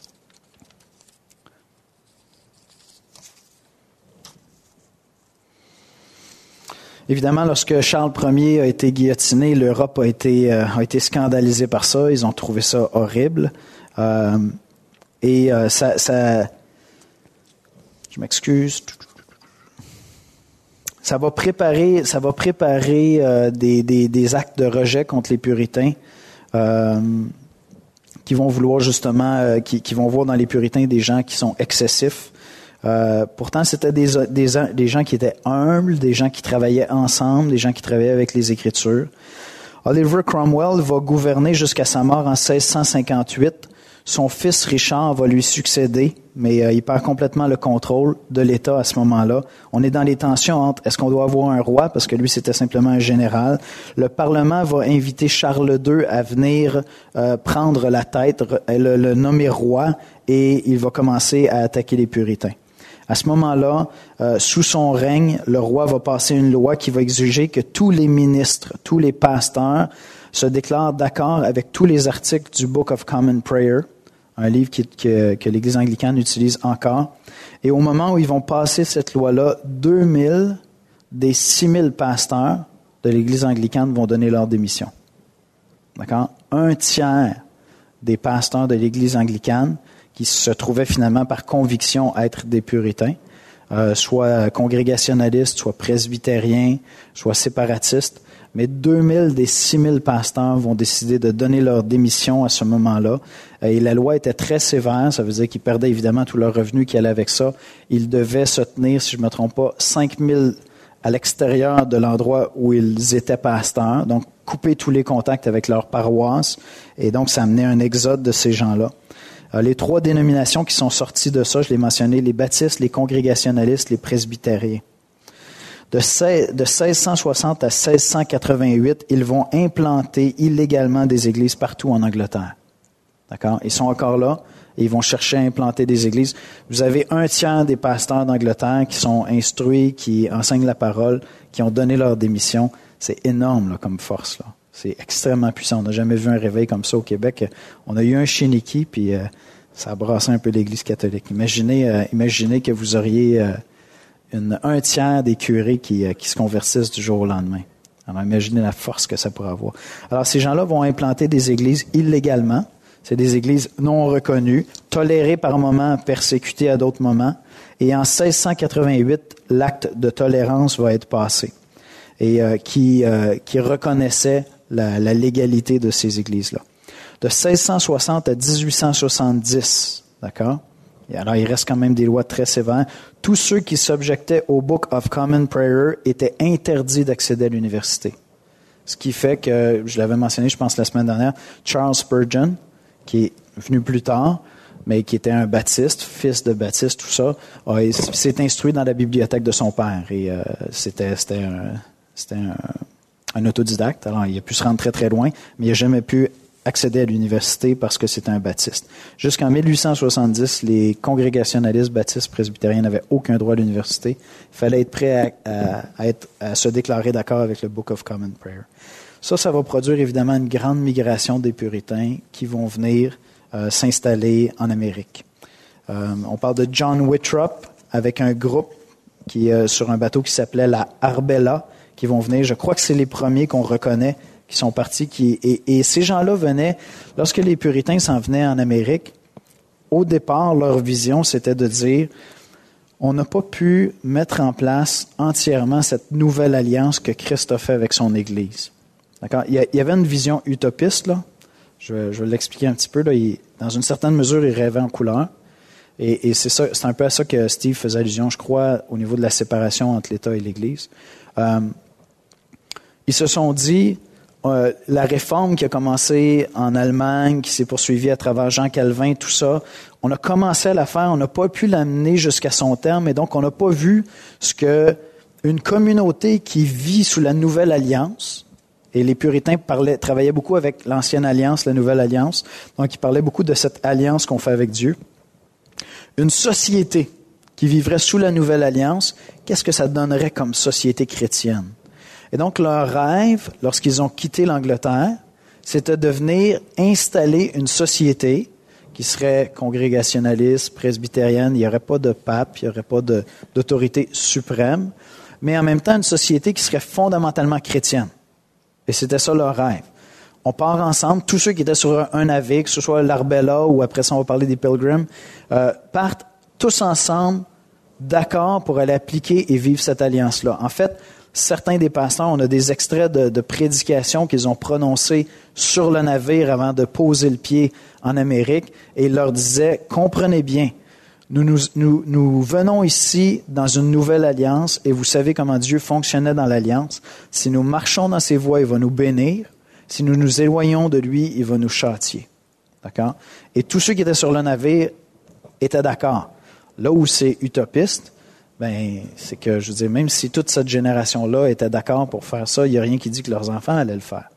A: Évidemment, lorsque Charles Ier a été guillotiné, l'Europe a été, euh, a été scandalisée par ça. Ils ont trouvé ça horrible. Euh, et euh, ça, ça... Je m'excuse. Ça va préparer, ça va préparer euh, des, des, des actes de rejet contre les puritains euh, qui vont vouloir justement, euh, qui, qui vont voir dans les puritains des gens qui sont excessifs. Euh, pourtant, c'était des, des, des gens qui étaient humbles, des gens qui travaillaient ensemble, des gens qui travaillaient avec les Écritures. Oliver Cromwell va gouverner jusqu'à sa mort en seize cent cinquante-huit. Son fils Richard va lui succéder, mais euh, il perd complètement le contrôle de l'État à ce moment-là. On est dans les tensions entre est-ce qu'on doit avoir un roi, parce que lui c'était simplement un général. Le Parlement va inviter Charles deux à venir euh, prendre la tête, le, le nommer roi, et il va commencer à attaquer les puritains. À ce moment-là, euh, sous son règne, le roi va passer une loi qui va exiger que tous les ministres, tous les pasteurs se déclarent d'accord avec tous les articles du Book of Common Prayer, un livre qui, que, que l'Église anglicane utilise encore. Et au moment où ils vont passer cette loi-là, deux mille des six mille pasteurs de l'Église anglicane vont donner leur démission. D'accord? Un tiers des pasteurs de l'Église anglicane qui se trouvaient finalement par conviction être des puritains, euh, soit congrégationalistes, soit presbytériens, soit séparatistes, mais deux mille des six mille pasteurs vont décider de donner leur démission à ce moment-là. Et la loi était très sévère, ça veut dire qu'ils perdaient évidemment tout leur revenu qui allait avec ça. Ils devaient se tenir, si je ne me trompe pas, cinq mille à l'extérieur de l'endroit où ils étaient pasteurs, donc couper tous les contacts avec leur paroisse. Et donc, ça amenait un exode de ces gens-là. Les trois dénominations qui sont sorties de ça, je l'ai mentionné, les baptistes, les congrégationalistes, les presbytériens. De seize cent soixante à seize cent quatre-vingt-huit, ils vont implanter illégalement des églises partout en Angleterre. D'accord? Ils sont encore là et ils vont chercher à implanter des églises. Vous avez un tiers des pasteurs d'Angleterre qui sont instruits, qui enseignent la parole, qui ont donné leur démission. C'est énorme là, comme force, là. C'est extrêmement puissant. On n'a jamais vu un réveil comme ça au Québec. On a eu un chéniki, puis euh, ça a brassé un peu l'Église catholique. Imaginez, euh, imaginez que vous auriez euh, une, un tiers des curés qui, euh, qui se convertissent du jour au lendemain. Alors imaginez la force que ça pourrait avoir. Alors ces gens-là vont implanter des églises illégalement. C'est des églises non reconnues, tolérées par moments, persécutées à d'autres moments. Et en seize cent quatre-vingt-huit, l'acte de tolérance va être passé et euh, qui, euh, qui reconnaissait La, la légalité de ces églises-là. De seize cent soixante à dix-huit cent soixante-dix, d'accord? Et alors, il reste quand même des lois très sévères. Tous ceux qui s'objectaient au Book of Common Prayer étaient interdits d'accéder à l'université. Ce qui fait que, je l'avais mentionné, je pense, la semaine dernière, Charles Spurgeon, qui est venu plus tard, mais qui était un baptiste, fils de baptiste, tout ça, a, s'est instruit dans la bibliothèque de son père. Et euh, c'était, c'était un... C'était un un autodidacte, alors il a pu se rendre très très loin, mais il n'a jamais pu accéder à l'université parce que c'était un baptiste. Jusqu'en mille huit cent soixante-dix, les congrégationalistes baptistes presbytériens n'avaient aucun droit à l'université. Il fallait être prêt à, à, à, être, à se déclarer d'accord avec le Book of Common Prayer. Ça, ça va produire évidemment une grande migration des puritains qui vont venir euh, s'installer en Amérique. Euh, on parle de John Withrop avec un groupe qui est euh, sur un bateau qui s'appelait la Arbella, qui vont venir. Je crois que c'est les premiers qu'on reconnaît qui sont partis. Qui, et, et ces gens-là venaient, lorsque les puritains s'en venaient en Amérique, au départ, leur vision, c'était de dire, on n'a pas pu mettre en place entièrement cette nouvelle alliance que Christ a fait avec son Église. D'accord? Il y avait une vision utopiste, là. Je vais, je vais l'expliquer un petit peu. Là. Il, dans une certaine mesure, il rêvait en couleur. Et, et c'est, ça, c'est un peu à ça que Steve faisait allusion, je crois, au niveau de la séparation entre l'État et l'Église. Euh, Ils se sont dit, euh, la réforme qui a commencé en Allemagne, qui s'est poursuivie à travers Jean Calvin, tout ça, on a commencé à la faire, on n'a pas pu l'amener jusqu'à son terme, et donc on n'a pas vu ce que une communauté qui vit sous la nouvelle alliance, et les puritains parlaient, travaillaient beaucoup avec l'ancienne alliance, la nouvelle alliance, donc ils parlaient beaucoup de cette alliance qu'on fait avec Dieu. Une société qui vivrait sous la nouvelle alliance, qu'est-ce que ça donnerait comme société chrétienne? Et donc, leur rêve, lorsqu'ils ont quitté l'Angleterre, c'était de venir installer une société qui serait congrégationaliste, presbytérienne. Il n'y aurait pas de pape, il n'y aurait pas de, d'autorité suprême, mais en même temps, une société qui serait fondamentalement chrétienne. Et c'était ça leur rêve. On part ensemble, tous ceux qui étaient sur un navire, que ce soit l'Arbella ou après ça, on va parler des Pilgrims, euh, partent tous ensemble, d'accord, pour aller appliquer et vivre cette alliance-là. En fait, certains des pasteurs, on a des extraits de, de prédications qu'ils ont prononcées sur le navire avant de poser le pied en Amérique, et ils leur disaient, comprenez bien, nous, nous, nous, nous venons ici dans une nouvelle alliance, et vous savez comment Dieu fonctionnait dans l'alliance. Si nous marchons dans ses voies, il va nous bénir. Si nous nous éloignons de lui, il va nous châtier. D'accord? Et tous ceux qui étaient sur le navire étaient d'accord. Là où c'est utopiste, ben, c'est que, je veux dire, même si toute cette génération-là était d'accord pour faire ça, il n'y a rien qui dit que leurs enfants allaient le faire.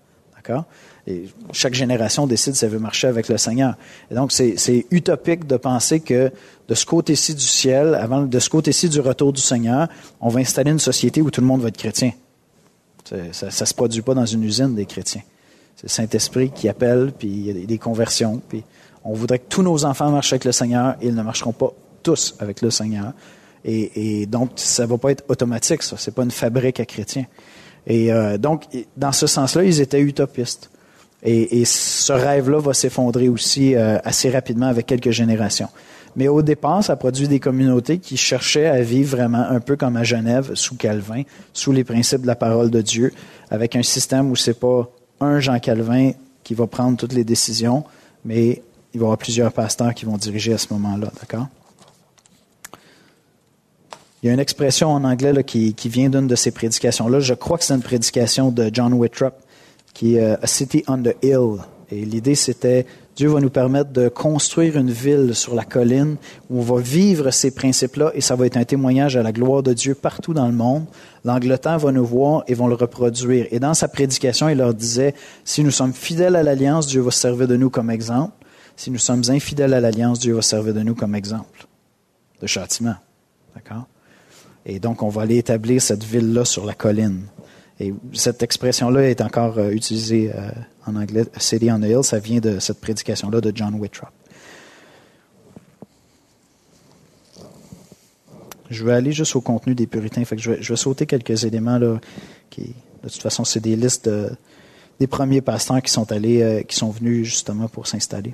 A: D'accord? Et chaque génération décide si elle veut marcher avec le Seigneur. Et donc, c'est, c'est utopique de penser que de ce côté-ci du ciel, avant de ce côté-ci du retour du Seigneur, on va installer une société où tout le monde va être chrétien. Ça ne se produit pas dans une usine des chrétiens. C'est le Saint-Esprit qui appelle, puis il y a des conversions. Puis on voudrait que tous nos enfants marchent avec le Seigneur, et ils ne marcheront pas tous avec le Seigneur. Et, et donc, ça ne va pas être automatique, ça. C'est pas une fabrique à chrétiens. Et euh, donc, dans ce sens-là, ils étaient utopistes. Et, et ce rêve-là va s'effondrer aussi euh, assez rapidement avec quelques générations. Mais au départ, ça produit des communautés qui cherchaient à vivre vraiment un peu comme à Genève, sous Calvin, sous les principes de la parole de Dieu, avec un système où c'est pas un Jean Calvin qui va prendre toutes les décisions, mais il va y avoir plusieurs pasteurs qui vont diriger à ce moment-là, d'accord? Il y a une expression en anglais là, qui, qui vient d'une de ces prédications-là. Je crois que c'est une prédication de John Withrop, qui est uh, A City on the Hill. Et l'idée, c'était, Dieu va nous permettre de construire une ville sur la colline où on va vivre ces principes-là et ça va être un témoignage à la gloire de Dieu partout dans le monde. L'Angleterre va nous voir et vont le reproduire. Et dans sa prédication, il leur disait, si nous sommes fidèles à l'Alliance, Dieu va se servir de nous comme exemple. Si nous sommes infidèles à l'Alliance, Dieu va se servir de nous comme exemple de châtiment. D'accord? Et donc, on va aller établir cette ville-là sur la colline. Et cette expression-là est encore euh, utilisée euh, en anglais, « City on the Hill », ça vient de cette prédication-là de John Withrop. Je vais aller juste au contenu des puritains, fait que je vais, je vais sauter quelques éléments là, qui, de toute façon, c'est des listes de, des premiers pasteurs qui sont allés, euh, qui sont venus justement pour s'installer.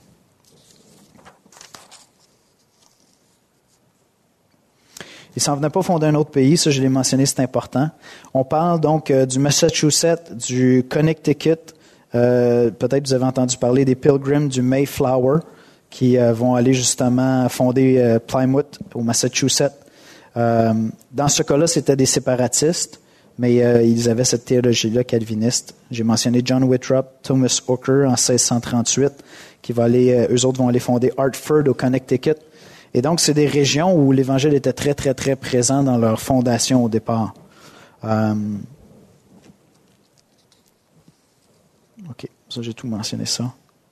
A: Ils ne s'en venaient pas fonder un autre pays, ça je l'ai mentionné, c'est important. On parle donc euh, du Massachusetts, du Connecticut, euh, peut-être vous avez entendu parler des Pilgrims du Mayflower, qui euh, vont aller justement fonder euh, Plymouth au Massachusetts. Euh, dans ce cas-là, c'était des séparatistes, mais euh, ils avaient cette théologie-là calviniste. J'ai mentionné John Withrop, Thomas Hooker en seize cent trente-huit, qui va aller, euh, eux autres vont aller fonder Hartford au Connecticut. Et donc, c'est des régions où l'Évangile était très, très, très présent dans leur fondation au départ. Euh... OK, ça, j'ai tout mentionné ça.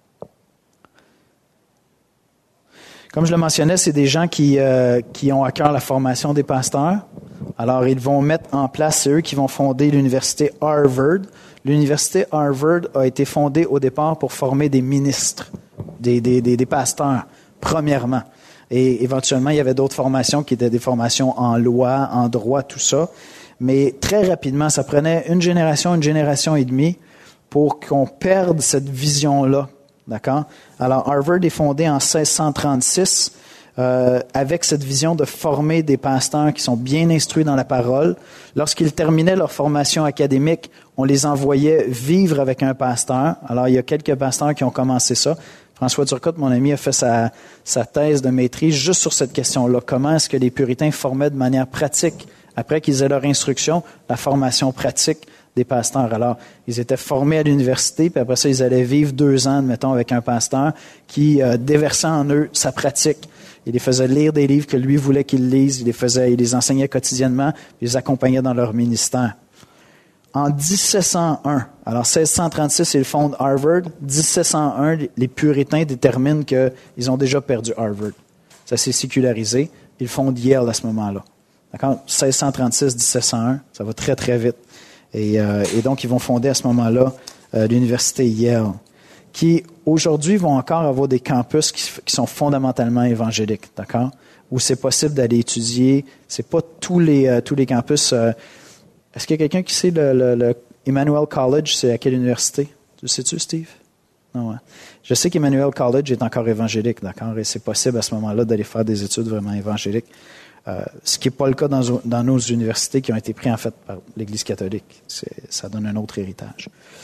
A: Comme je le mentionnais, c'est des gens qui, euh, qui ont à cœur la formation des pasteurs. Alors, ils vont mettre en place, c'est eux qui vont fonder l'université Harvard. L'université Harvard a été fondée au départ pour former des ministres, des, des, des, des pasteurs, premièrement. Et éventuellement, il y avait d'autres formations qui étaient des formations en loi, en droit, tout ça. Mais très rapidement, ça prenait une génération, une génération et demie pour qu'on perde cette vision-là. D'accord? Alors, Harvard est fondé en seize cent trente-six euh, avec cette vision de former des pasteurs qui sont bien instruits dans la parole. Lorsqu'ils terminaient leur formation académique, on les envoyait vivre avec un pasteur. Alors, il y a quelques pasteurs qui ont commencé ça. François Turcotte, mon ami, a fait sa, sa thèse de maîtrise juste sur cette question-là. Comment est-ce que les puritains formaient de manière pratique, après qu'ils aient leur instruction, la formation pratique des pasteurs. Alors, ils étaient formés à l'université, puis après ça, ils allaient vivre deux ans, mettons, avec un pasteur qui euh, déversait en eux sa pratique. Il les faisait lire des livres que lui voulait qu'ils lisent, il les faisait, il les enseignait quotidiennement, puis il les accompagnait dans leur ministère. En dix-sept cent un, alors seize cent trente-six, ils fondent Harvard. dix-sept cent un, les puritains déterminent qu'ils ont déjà perdu Harvard. Ça s'est sécularisé. Ils fondent Yale à ce moment-là. D'accord? seize cent trente-six, dix-sept cent un, ça va très, très vite. Et, euh, et donc, ils vont fonder à ce moment-là euh, l'université Yale, qui aujourd'hui vont encore avoir des campus qui, qui sont fondamentalement évangéliques, d'accord? Où c'est possible d'aller étudier. C'est pas tous les euh, tous les campus. Euh, Est-ce qu'il y a quelqu'un qui sait le, le, le Emmanuel College, c'est à quelle université? Tu sais-tu, Steve? Non, ouais. Je sais qu'Emmanuel College est encore évangélique, d'accord? Et c'est possible à ce moment-là d'aller faire des études vraiment évangéliques. Euh, ce qui n'est pas le cas dans, dans nos universités qui ont été prises en fait par l'Église catholique. C'est, ça donne un autre héritage.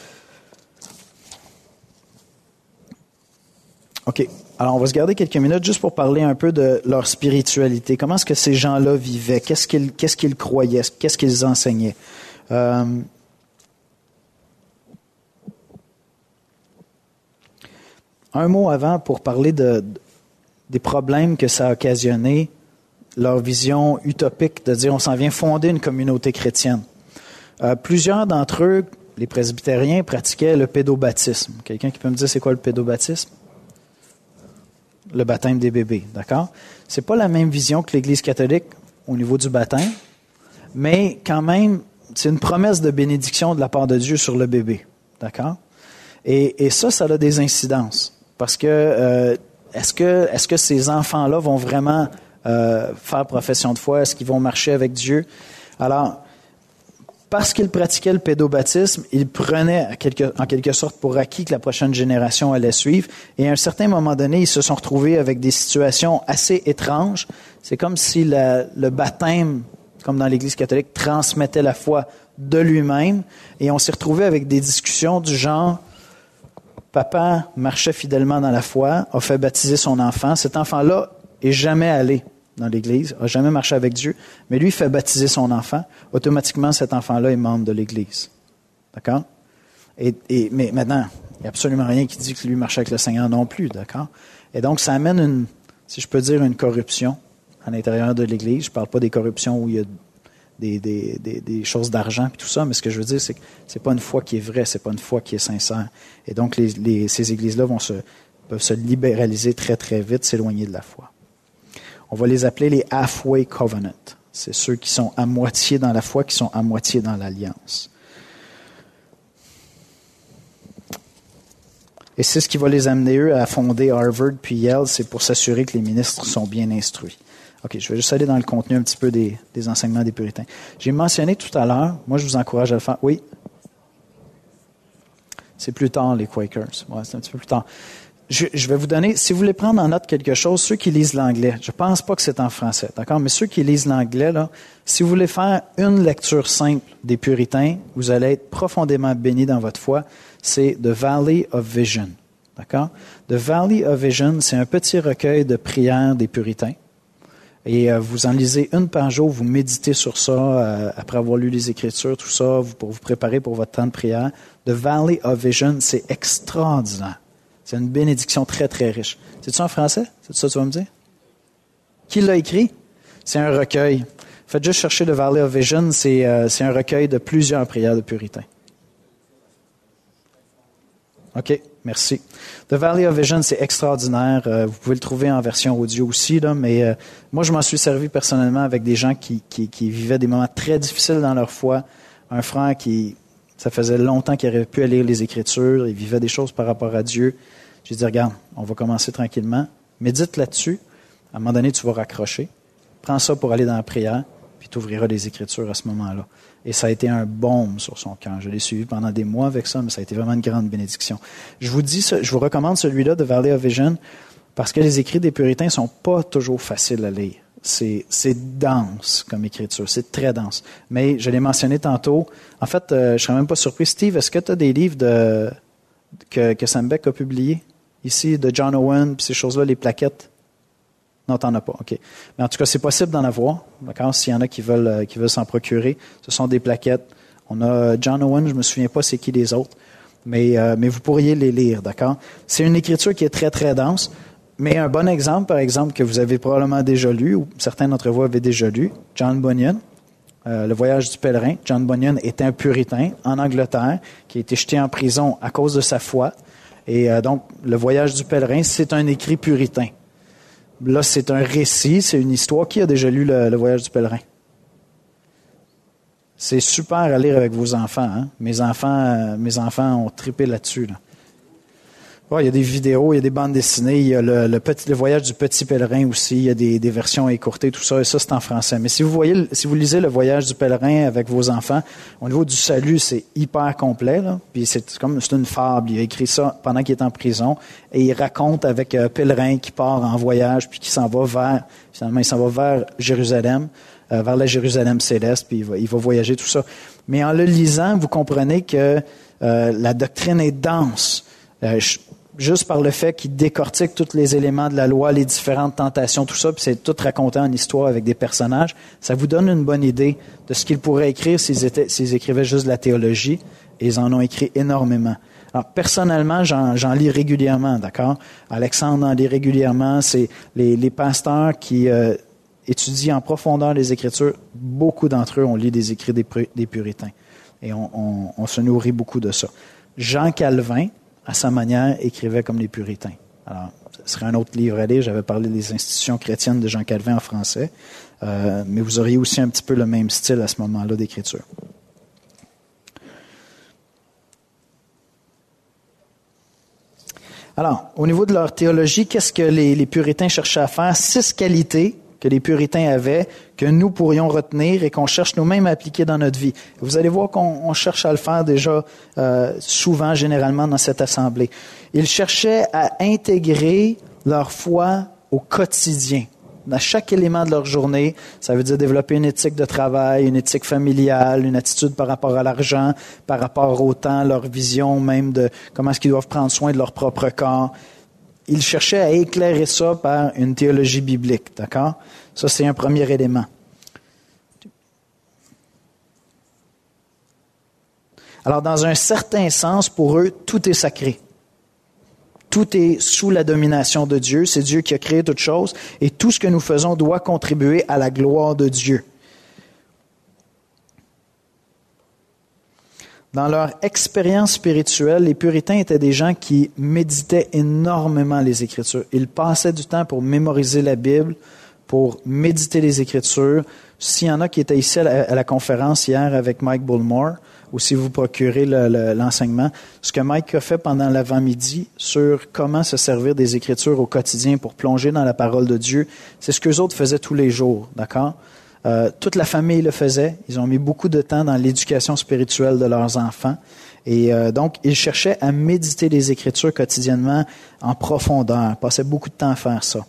A: OK. Alors, on va se garder quelques minutes juste pour parler un peu de leur spiritualité. Comment est-ce que ces gens-là vivaient? Qu'est-ce qu'ils, qu'est-ce qu'ils croyaient? Qu'est-ce qu'ils enseignaient? Euh, un mot avant pour parler de, des problèmes que ça a occasionné, leur vision utopique de dire on s'en vient fonder une communauté chrétienne. Euh, plusieurs d'entre eux les presbytériens pratiquaient le pédobaptisme. Quelqu'un qui peut me dire c'est quoi le pédobaptisme? Le baptême des bébés, d'accord? C'est pas la même vision que l'Église catholique au niveau du baptême, mais quand même, c'est une promesse de bénédiction de la part de Dieu sur le bébé, d'accord? Et, et ça, ça a des incidences. Parce que, euh, est-ce que, est-ce que ces enfants-là vont vraiment euh, faire profession de foi? Est-ce qu'ils vont marcher avec Dieu? Alors, parce qu'ils pratiquaient le pédobaptisme, ils prenaient en quelque, en quelque sorte pour acquis que la prochaine génération allait suivre. Et à un certain moment donné, ils se sont retrouvés avec des situations assez étranges. C'est comme si la, le baptême, comme dans l'Église catholique, transmettait la foi de lui-même. Et on s'est retrouvés avec des discussions du genre, papa marchait fidèlement dans la foi, a fait baptiser son enfant. Cet enfant-là est jamais allé dans l'Église, n'a jamais marché avec Dieu, mais lui fait baptiser son enfant. Automatiquement, cet enfant-là est membre de l'Église. D'accord? Et, et, mais maintenant, il n'y a absolument rien qui dit que lui marchait avec le Seigneur non plus. D'accord? Et donc, ça amène une, si je peux dire, une corruption à l'intérieur de l'Église. Je ne parle pas des corruptions où il y a des, des, des, des choses d'argent et tout ça, mais ce que je veux dire, c'est que ce n'est pas une foi qui est vraie, ce n'est pas une foi qui est sincère. Et donc, les, les, ces Églises-là vont se, peuvent se libéraliser très, très vite, s'éloigner de la foi. On va les appeler les halfway covenant. C'est ceux qui sont à moitié dans la foi, qui sont à moitié dans l'alliance. Et c'est ce qui va les amener, eux, à fonder Harvard puis Yale, c'est pour s'assurer que les ministres sont bien instruits. OK, je vais juste aller dans le contenu un petit peu des, des enseignements des puritains. J'ai mentionné tout à l'heure, moi je vous encourage à le faire. Oui? C'est plus tard, les Quakers. Ouais, c'est un petit peu plus tard. Je, je vais vous donner, si vous voulez prendre en note quelque chose, ceux qui lisent l'anglais, je pense pas que c'est en français, d'accord? Mais ceux qui lisent l'anglais, là, si vous voulez faire une lecture simple des puritains, vous allez être profondément bénis dans votre foi, c'est The Valley of Vision, d'accord? The Valley of Vision, c'est un petit recueil de prières des puritains. Et euh, vous en lisez une par jour, vous méditez sur ça, euh, après avoir lu les Écritures, tout ça, vous, pour vous préparer pour votre temps de prière. The Valley of Vision, c'est extraordinaire. C'est une bénédiction très, très riche. C'est-tu en français? C'est ça que tu vas me dire? Qui l'a écrit? C'est un recueil. Faites juste chercher The Valley of Vision, c'est, euh, c'est un recueil de plusieurs prières de puritains. OK, merci. The Valley of Vision, c'est extraordinaire. Euh, vous pouvez le trouver en version audio aussi, là, mais euh, moi, je m'en suis servi personnellement avec des gens qui, qui, qui vivaient des moments très difficiles dans leur foi. Un frère qui, ça faisait longtemps qu'il aurait pu aller lire les Écritures, il vivait des choses par rapport à Dieu. J'ai dit, regarde, on va commencer tranquillement. Médite là-dessus. À un moment donné, tu vas raccrocher. Prends ça pour aller dans la prière, puis tu ouvriras les Écritures à ce moment-là. Et ça a été un baume sur son cœur. Je l'ai suivi pendant des mois avec ça, mais ça a été vraiment une grande bénédiction. Je vous dis, je vous recommande celui-là, de Valley of Vision, parce que les écrits des puritains ne sont pas toujours faciles à lire. C'est, c'est dense comme écriture, c'est très dense. Mais je l'ai mentionné tantôt. En fait, euh, je ne serais même pas surpris. Steve, est-ce que tu as des livres de, que, que Sam Beck a publiés ici, de John Owen, puis ces choses-là, les plaquettes? Non, tu n'en as pas, OK. Mais en tout cas, c'est possible d'en avoir, d'accord, s'il y en a qui veulent, euh, qui veulent s'en procurer. Ce sont des plaquettes. On a John Owen, je ne me souviens pas c'est qui les autres, mais, euh, mais vous pourriez les lire, d'accord? C'est une écriture qui est très, très dense. Mais un bon exemple, par exemple, que vous avez probablement déjà lu, ou certains d'entre vous avaient déjà lu, John Bunyan, euh, Le Voyage du pèlerin. John Bunyan était un puritain en Angleterre qui a été jeté en prison à cause de sa foi. Et euh, donc, Le Voyage du pèlerin, c'est un écrit puritain. Là, c'est un récit, c'est une histoire. Qui a déjà lu Le, le Voyage du pèlerin? C'est super à lire avec vos enfants. Hein? Mes enfants, euh, mes enfants ont trippé là-dessus, là. Oh, il y a des vidéos, il y a des bandes dessinées, il y a le, le, petit, le voyage du petit pèlerin aussi, il y a des, des versions écourtées, tout ça, et ça, c'est en français. Mais si vous voyez, si vous lisez Le Voyage du pèlerin avec vos enfants, au niveau du salut, c'est hyper complet, là. Puis c'est comme, c'est une fable. Il a écrit ça pendant qu'il est en prison, et il raconte avec un pèlerin qui part en voyage, puis qui s'en va vers, finalement, il s'en va vers Jérusalem, euh, vers la Jérusalem céleste, puis il va, il va voyager, tout ça. Mais en le lisant, vous comprenez que euh, la doctrine est dense. Euh, je, juste par le fait qu'il décortique tous les éléments de la loi, les différentes tentations, tout ça, puis c'est tout raconté en histoire avec des personnages, ça vous donne une bonne idée de ce qu'ils pourraient écrire s'ils, étaient, s'ils écrivaient juste de la théologie, et ils en ont écrit énormément. Alors, personnellement, j'en, j'en lis régulièrement, d'accord? Alexandre en lit régulièrement, c'est les, les pasteurs qui euh, étudient en profondeur les Écritures, beaucoup d'entre eux ont lu des écrits des, des puritains. Et on, on, on se nourrit beaucoup de ça. Jean Calvin, à sa manière, écrivait comme les puritains. Alors, ce serait un autre livre à lire. J'avais parlé des institutions chrétiennes de Jean Calvin en français. Euh, mais vous auriez aussi un petit peu le même style à ce moment-là d'écriture. Alors, au niveau de leur théologie, qu'est-ce que les, les puritains cherchaient à faire? Six qualités que les puritains avaient, que nous pourrions retenir et qu'on cherche nous-mêmes à appliquer dans notre vie. Vous allez voir qu'on on cherche à le faire déjà euh, souvent, généralement, dans cette assemblée. Ils cherchaient à intégrer leur foi au quotidien. Dans chaque élément de leur journée, ça veut dire développer une éthique de travail, une éthique familiale, une attitude par rapport à l'argent, par rapport au temps, leur vision même de comment est-ce qu'ils doivent prendre soin de leur propre corps. Ils cherchaient à éclairer ça par une théologie biblique, d'accord? Ça, c'est un premier élément. Alors, dans un certain sens, pour eux, tout est sacré. Tout est sous la domination de Dieu. C'est Dieu qui a créé toutes choses. Et tout ce que nous faisons doit contribuer à la gloire de Dieu. Dans leur expérience spirituelle, les puritains étaient des gens qui méditaient énormément les Écritures. Ils passaient du temps pour mémoriser la Bible, pour méditer les Écritures. S'il y en a qui étaient ici à la, à la conférence hier avec Mike Bullmore, ou si vous procurez le, le, l'enseignement, ce que Mike a fait pendant l'avant-midi sur comment se servir des Écritures au quotidien pour plonger dans la parole de Dieu, c'est ce qu'eux autres faisaient tous les jours, d'accord? Euh, toute la famille le faisait. Ils ont mis beaucoup de temps dans l'éducation spirituelle de leurs enfants. Et euh, donc, ils cherchaient à méditer les Écritures quotidiennement en profondeur. Ils passaient beaucoup de temps à faire ça.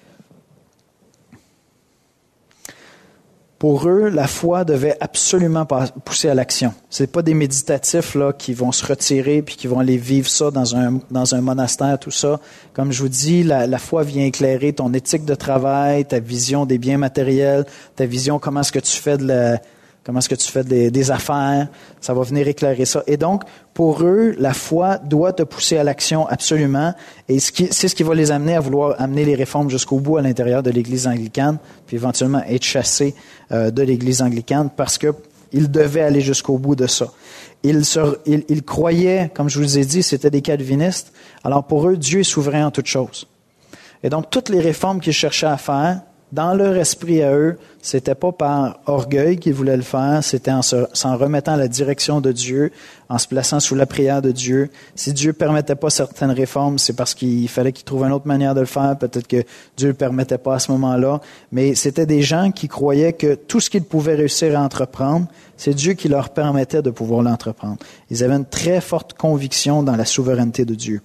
A: Pour eux, la foi devait absolument pousser à l'action. C'est pas des méditatifs là qui vont se retirer puis qui vont aller vivre ça dans un dans un monastère, tout ça. Comme je vous dis, la, la foi vient éclairer ton éthique de travail, ta vision des biens matériels, ta vision comment est-ce que tu fais de la comment est-ce que tu fais des, des affaires. Ça va venir éclairer ça. Et donc, pour eux, la foi doit te pousser à l'action absolument. Et ce qui, c'est ce qui va les amener à vouloir amener les réformes jusqu'au bout à l'intérieur de l'Église anglicane, puis éventuellement être chassés euh, de l'Église anglicane parce qu'ils devaient aller jusqu'au bout de ça. Ils, se, ils, ils croyaient, comme je vous ai dit, c'était des calvinistes. Alors pour eux, Dieu est souverain en toutes choses. Et donc, toutes les réformes qu'ils cherchaient à faire, dans leur esprit à eux, c'était pas par orgueil qu'ils voulaient le faire, c'était en se, s'en remettant à la direction de Dieu, en se plaçant sous la prière de Dieu. Si Dieu permettait pas certaines réformes, c'est parce qu'il fallait qu'ils trouvent une autre manière de le faire, peut-être que Dieu le permettait pas à ce moment-là, mais c'était des gens qui croyaient que tout ce qu'ils pouvaient réussir à entreprendre, c'est Dieu qui leur permettait de pouvoir l'entreprendre. Ils avaient une très forte conviction dans la souveraineté de Dieu.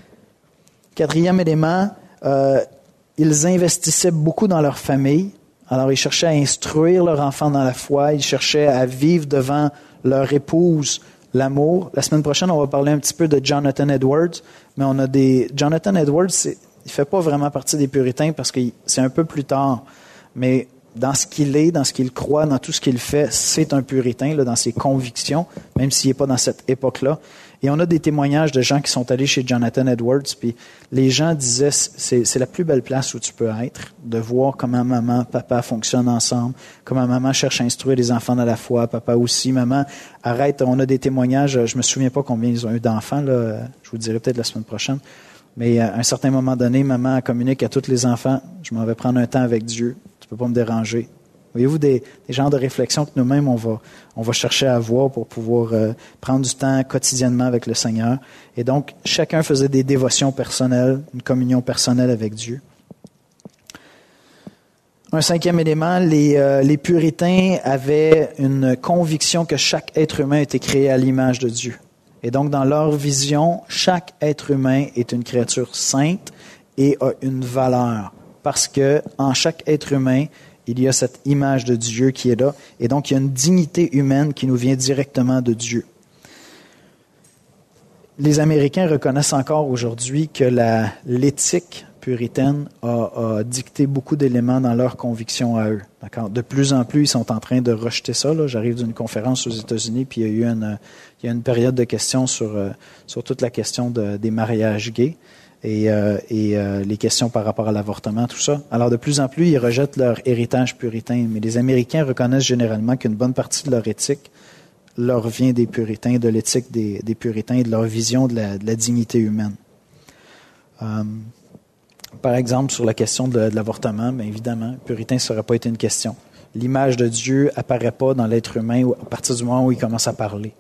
A: Quatrième élément, euh, ils investissaient beaucoup dans leur famille. Alors, ils cherchaient à instruire leurs enfants dans la foi. Ils cherchaient à vivre devant leur épouse l'amour. La semaine prochaine, on va parler un petit peu de Jonathan Edwards. Mais on a des... Jonathan Edwards, c'est... il fait pas vraiment partie des puritains parce que c'est un peu plus tard. Mais dans ce qu'il est, dans ce qu'il croit, dans tout ce qu'il fait, c'est un puritain, là, dans ses convictions, même s'il n'est pas dans cette époque-là. Et on a des témoignages de gens qui sont allés chez Jonathan Edwards, puis les gens disaient, c'est, c'est la plus belle place où tu peux être, de voir comment maman, papa fonctionnent ensemble, comment maman cherche à instruire les enfants dans la foi, papa aussi, maman, arrête, on a des témoignages, je me souviens pas combien ils ont eu d'enfants, là, je vous dirai peut-être la semaine prochaine, mais à un certain moment donné, maman communique à tous les enfants, je m'en vais prendre un temps avec Dieu, tu peux pas me déranger. Voyez-vous des, des genres de réflexions que nous-mêmes, on va, on va chercher à avoir pour pouvoir euh, prendre du temps quotidiennement avec le Seigneur. Et donc, chacun faisait des dévotions personnelles, une communion personnelle avec Dieu. Un cinquième élément, les, euh, les puritains avaient une conviction que chaque être humain était créé à l'image de Dieu. Et donc, dans leur vision, chaque être humain est une créature sainte et a une valeur. Parce que en chaque être humain, il y a cette image de Dieu qui est là. Et donc, il y a une dignité humaine qui nous vient directement de Dieu. Les Américains reconnaissent encore aujourd'hui que la, l'éthique puritaine a, a dicté beaucoup d'éléments dans leurs convictions à eux. D'accord? De plus en plus, ils sont en train de rejeter ça. Là. J'arrive d'une conférence aux États-Unis, puis il y a eu une, il y a une période de questions sur, sur toute la question de, des mariages gays. et, euh, et euh, les questions par rapport à l'avortement, tout ça. Alors, de plus en plus, ils rejettent leur héritage puritain. Mais les Américains reconnaissent généralement qu'une bonne partie de leur éthique, leur vient des puritains, de l'éthique des, des puritains et de leur vision de la, de la dignité humaine. Euh, par exemple, sur la question de, de l'avortement, bien évidemment, puritain, ça n'aurait pas été une question. L'image de Dieu apparaît pas dans l'être humain à partir du moment où il commence à parler.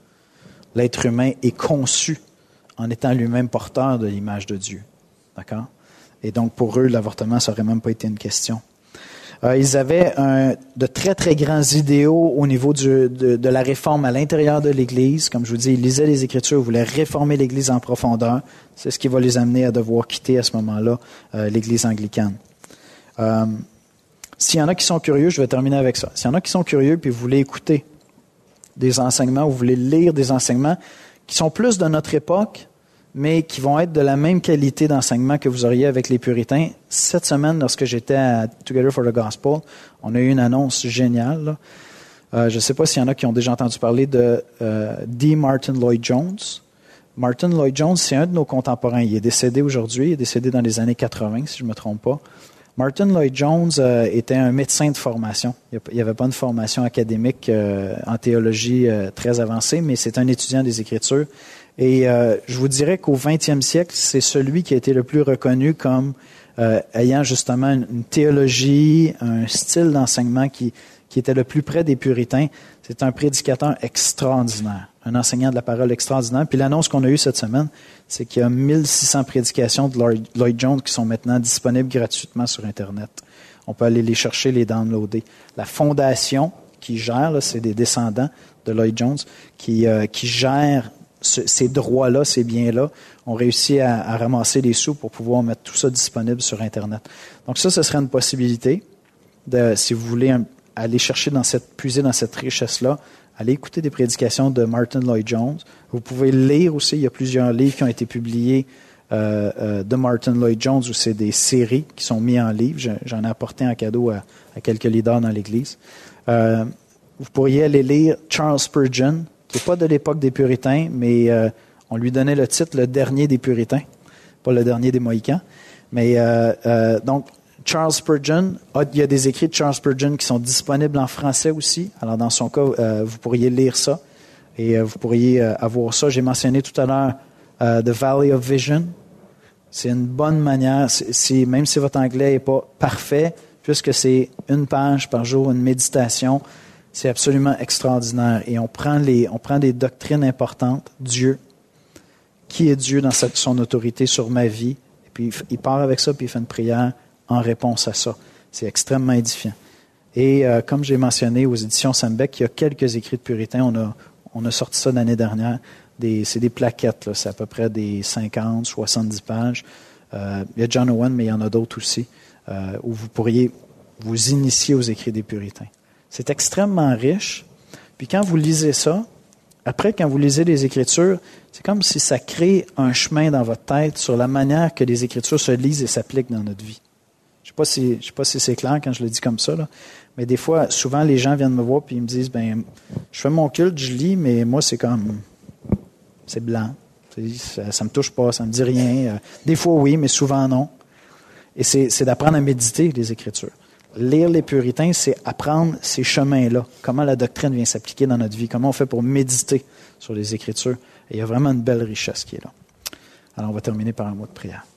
A: L'être humain est conçu en étant lui-même porteur de l'image de Dieu. D'accord? Et donc, pour eux, l'avortement, ça n'aurait même pas été une question. Euh, ils avaient un, de très, très grands idéaux au niveau du, de, de la réforme à l'intérieur de l'Église. Comme je vous dis, ils lisaient les Écritures, ils voulaient réformer l'Église en profondeur. C'est ce qui va les amener à devoir quitter à ce moment-là euh, l'Église anglicane. Euh, s'il y en a qui sont curieux, je vais terminer avec ça. S'il y en a qui sont curieux puis vous voulez écouter des enseignements, ou vous voulez lire des enseignements qui sont plus de notre époque, mais qui vont être de la même qualité d'enseignement que vous auriez avec les puritains. Cette semaine, lorsque j'étais à Together for the Gospel, on a eu une annonce géniale. Euh, je ne sais pas s'il y en a qui ont déjà entendu parler de euh, D. Martin Lloyd-Jones. Martin Lloyd-Jones, c'est un de nos contemporains. Il est décédé aujourd'hui, il est décédé dans les années quatre-vingts, si je ne me trompe pas. Martin Lloyd-Jones euh, était un médecin de formation. Il n'y avait pas une formation académique euh, en théologie euh, très avancée, mais c'est un étudiant des Écritures. Et euh, je vous dirais qu'au vingtième siècle, c'est celui qui a été le plus reconnu comme euh, ayant justement une, une théologie, un style d'enseignement qui, qui était le plus près des puritains. C'est un prédicateur extraordinaire, un enseignant de la parole extraordinaire. Puis l'annonce qu'on a eue cette semaine, c'est qu'il y a mille six cents prédications de Lloyd-Jones qui sont maintenant disponibles gratuitement sur Internet. On peut aller les chercher, les downloader. La fondation qui gère, là, c'est des descendants de Lloyd-Jones, qui, euh, qui gèrent ce, ces droits-là, ces biens-là, ont réussi à, à ramasser les sous pour pouvoir mettre tout ça disponible sur Internet. Donc ça, ce serait une possibilité, de, si vous voulez un, aller chercher dans cette, puiser dans cette richesse-là, allez écouter des prédications de Martin Lloyd-Jones. Vous pouvez lire aussi, il y a plusieurs livres qui ont été publiés euh, euh, de Martin Lloyd-Jones, où c'est des séries qui sont mises en livre. Je, j'en ai apporté en cadeau à, à quelques leaders dans l'Église. Euh, vous pourriez aller lire Charles Spurgeon, qui n'est pas de l'époque des Puritains, mais euh, on lui donnait le titre « Le dernier des Puritains », pas le dernier des Mohicans. Mais euh, euh, donc, Charles Spurgeon, il y a des écrits de Charles Spurgeon qui sont disponibles en français aussi. Alors, dans son cas, euh, vous pourriez lire ça et euh, vous pourriez euh, avoir ça. J'ai mentionné tout à l'heure euh, The Valley of Vision. C'est une bonne manière, c'est, c'est, même si votre anglais n'est pas parfait, puisque c'est une page par jour, une méditation, c'est absolument extraordinaire. Et on prend, les, on prend des doctrines importantes. Dieu, qui est Dieu dans sa, son autorité sur ma vie. Et puis, il part avec ça, puis il fait une prière en réponse à ça. C'est extrêmement édifiant. Et euh, comme j'ai mentionné aux éditions Sambeck, il y a quelques écrits de puritains. On a, on a sorti ça l'année dernière. Des, c'est des plaquettes, là. C'est à peu près des cinquante, soixante-dix pages. Euh, il y a John Owen, mais il y en a d'autres aussi, euh, où vous pourriez vous initier aux écrits des puritains. C'est extrêmement riche. Puis quand vous lisez ça, après, quand vous lisez les Écritures, c'est comme si ça crée un chemin dans votre tête sur la manière que les Écritures se lisent et s'appliquent dans notre vie. Je ne sais pas si, je sais pas si c'est clair quand je le dis comme ça, là. Mais des fois, souvent, les gens viennent me voir et ils me disent, ben, je fais mon culte, je lis, mais moi, c'est comme, c'est blanc. Ça, ça me touche pas, ça me dit rien. Des fois, oui, mais souvent, non. Et c'est, c'est d'apprendre à méditer les Écritures. Lire les puritains, c'est apprendre ces chemins-là, comment la doctrine vient s'appliquer dans notre vie, comment on fait pour méditer sur les Écritures. Et il y a vraiment une belle richesse qui est là. Alors, on va terminer par un mot de prière.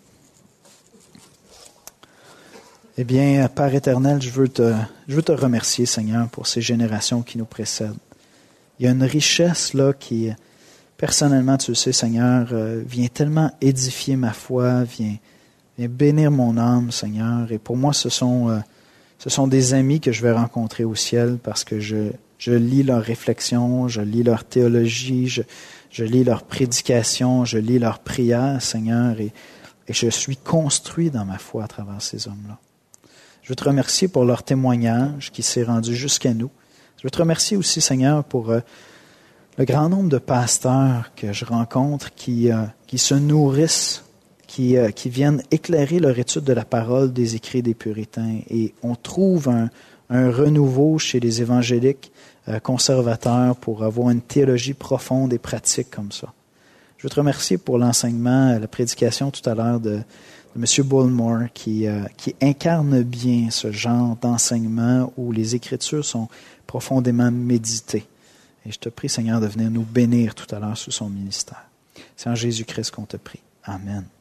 A: Eh bien, Père éternel, je veux te, je veux te remercier, Seigneur, pour ces générations qui nous précèdent. Il y a une richesse là qui, personnellement, tu le sais, Seigneur, euh, vient tellement édifier ma foi, vient, vient bénir mon âme, Seigneur. Et pour moi, ce sont... Euh, Ce sont des amis que je vais rencontrer au ciel parce que je, je lis leurs réflexions, je lis leur théologie, je, je lis leurs prédications, je lis leurs prières, Seigneur, et, et je suis construit dans ma foi à travers ces hommes-là. Je veux te remercier pour leur témoignage qui s'est rendu jusqu'à nous. Je veux te remercier aussi, Seigneur, pour euh, le grand nombre de pasteurs que je rencontre qui, euh, qui se nourrissent Qui, euh, qui viennent éclairer leur étude de la parole des écrits des puritains. Et on trouve un, un renouveau chez les évangéliques euh, conservateurs pour avoir une théologie profonde et pratique comme ça. Je veux te remercier pour l'enseignement, la prédication tout à l'heure de, de M. Bullmore qui, euh, qui incarne bien ce genre d'enseignement où les Écritures sont profondément méditées. Et je te prie, Seigneur, de venir nous bénir tout à l'heure sous son ministère. C'est en Jésus-Christ qu'on te prie. Amen.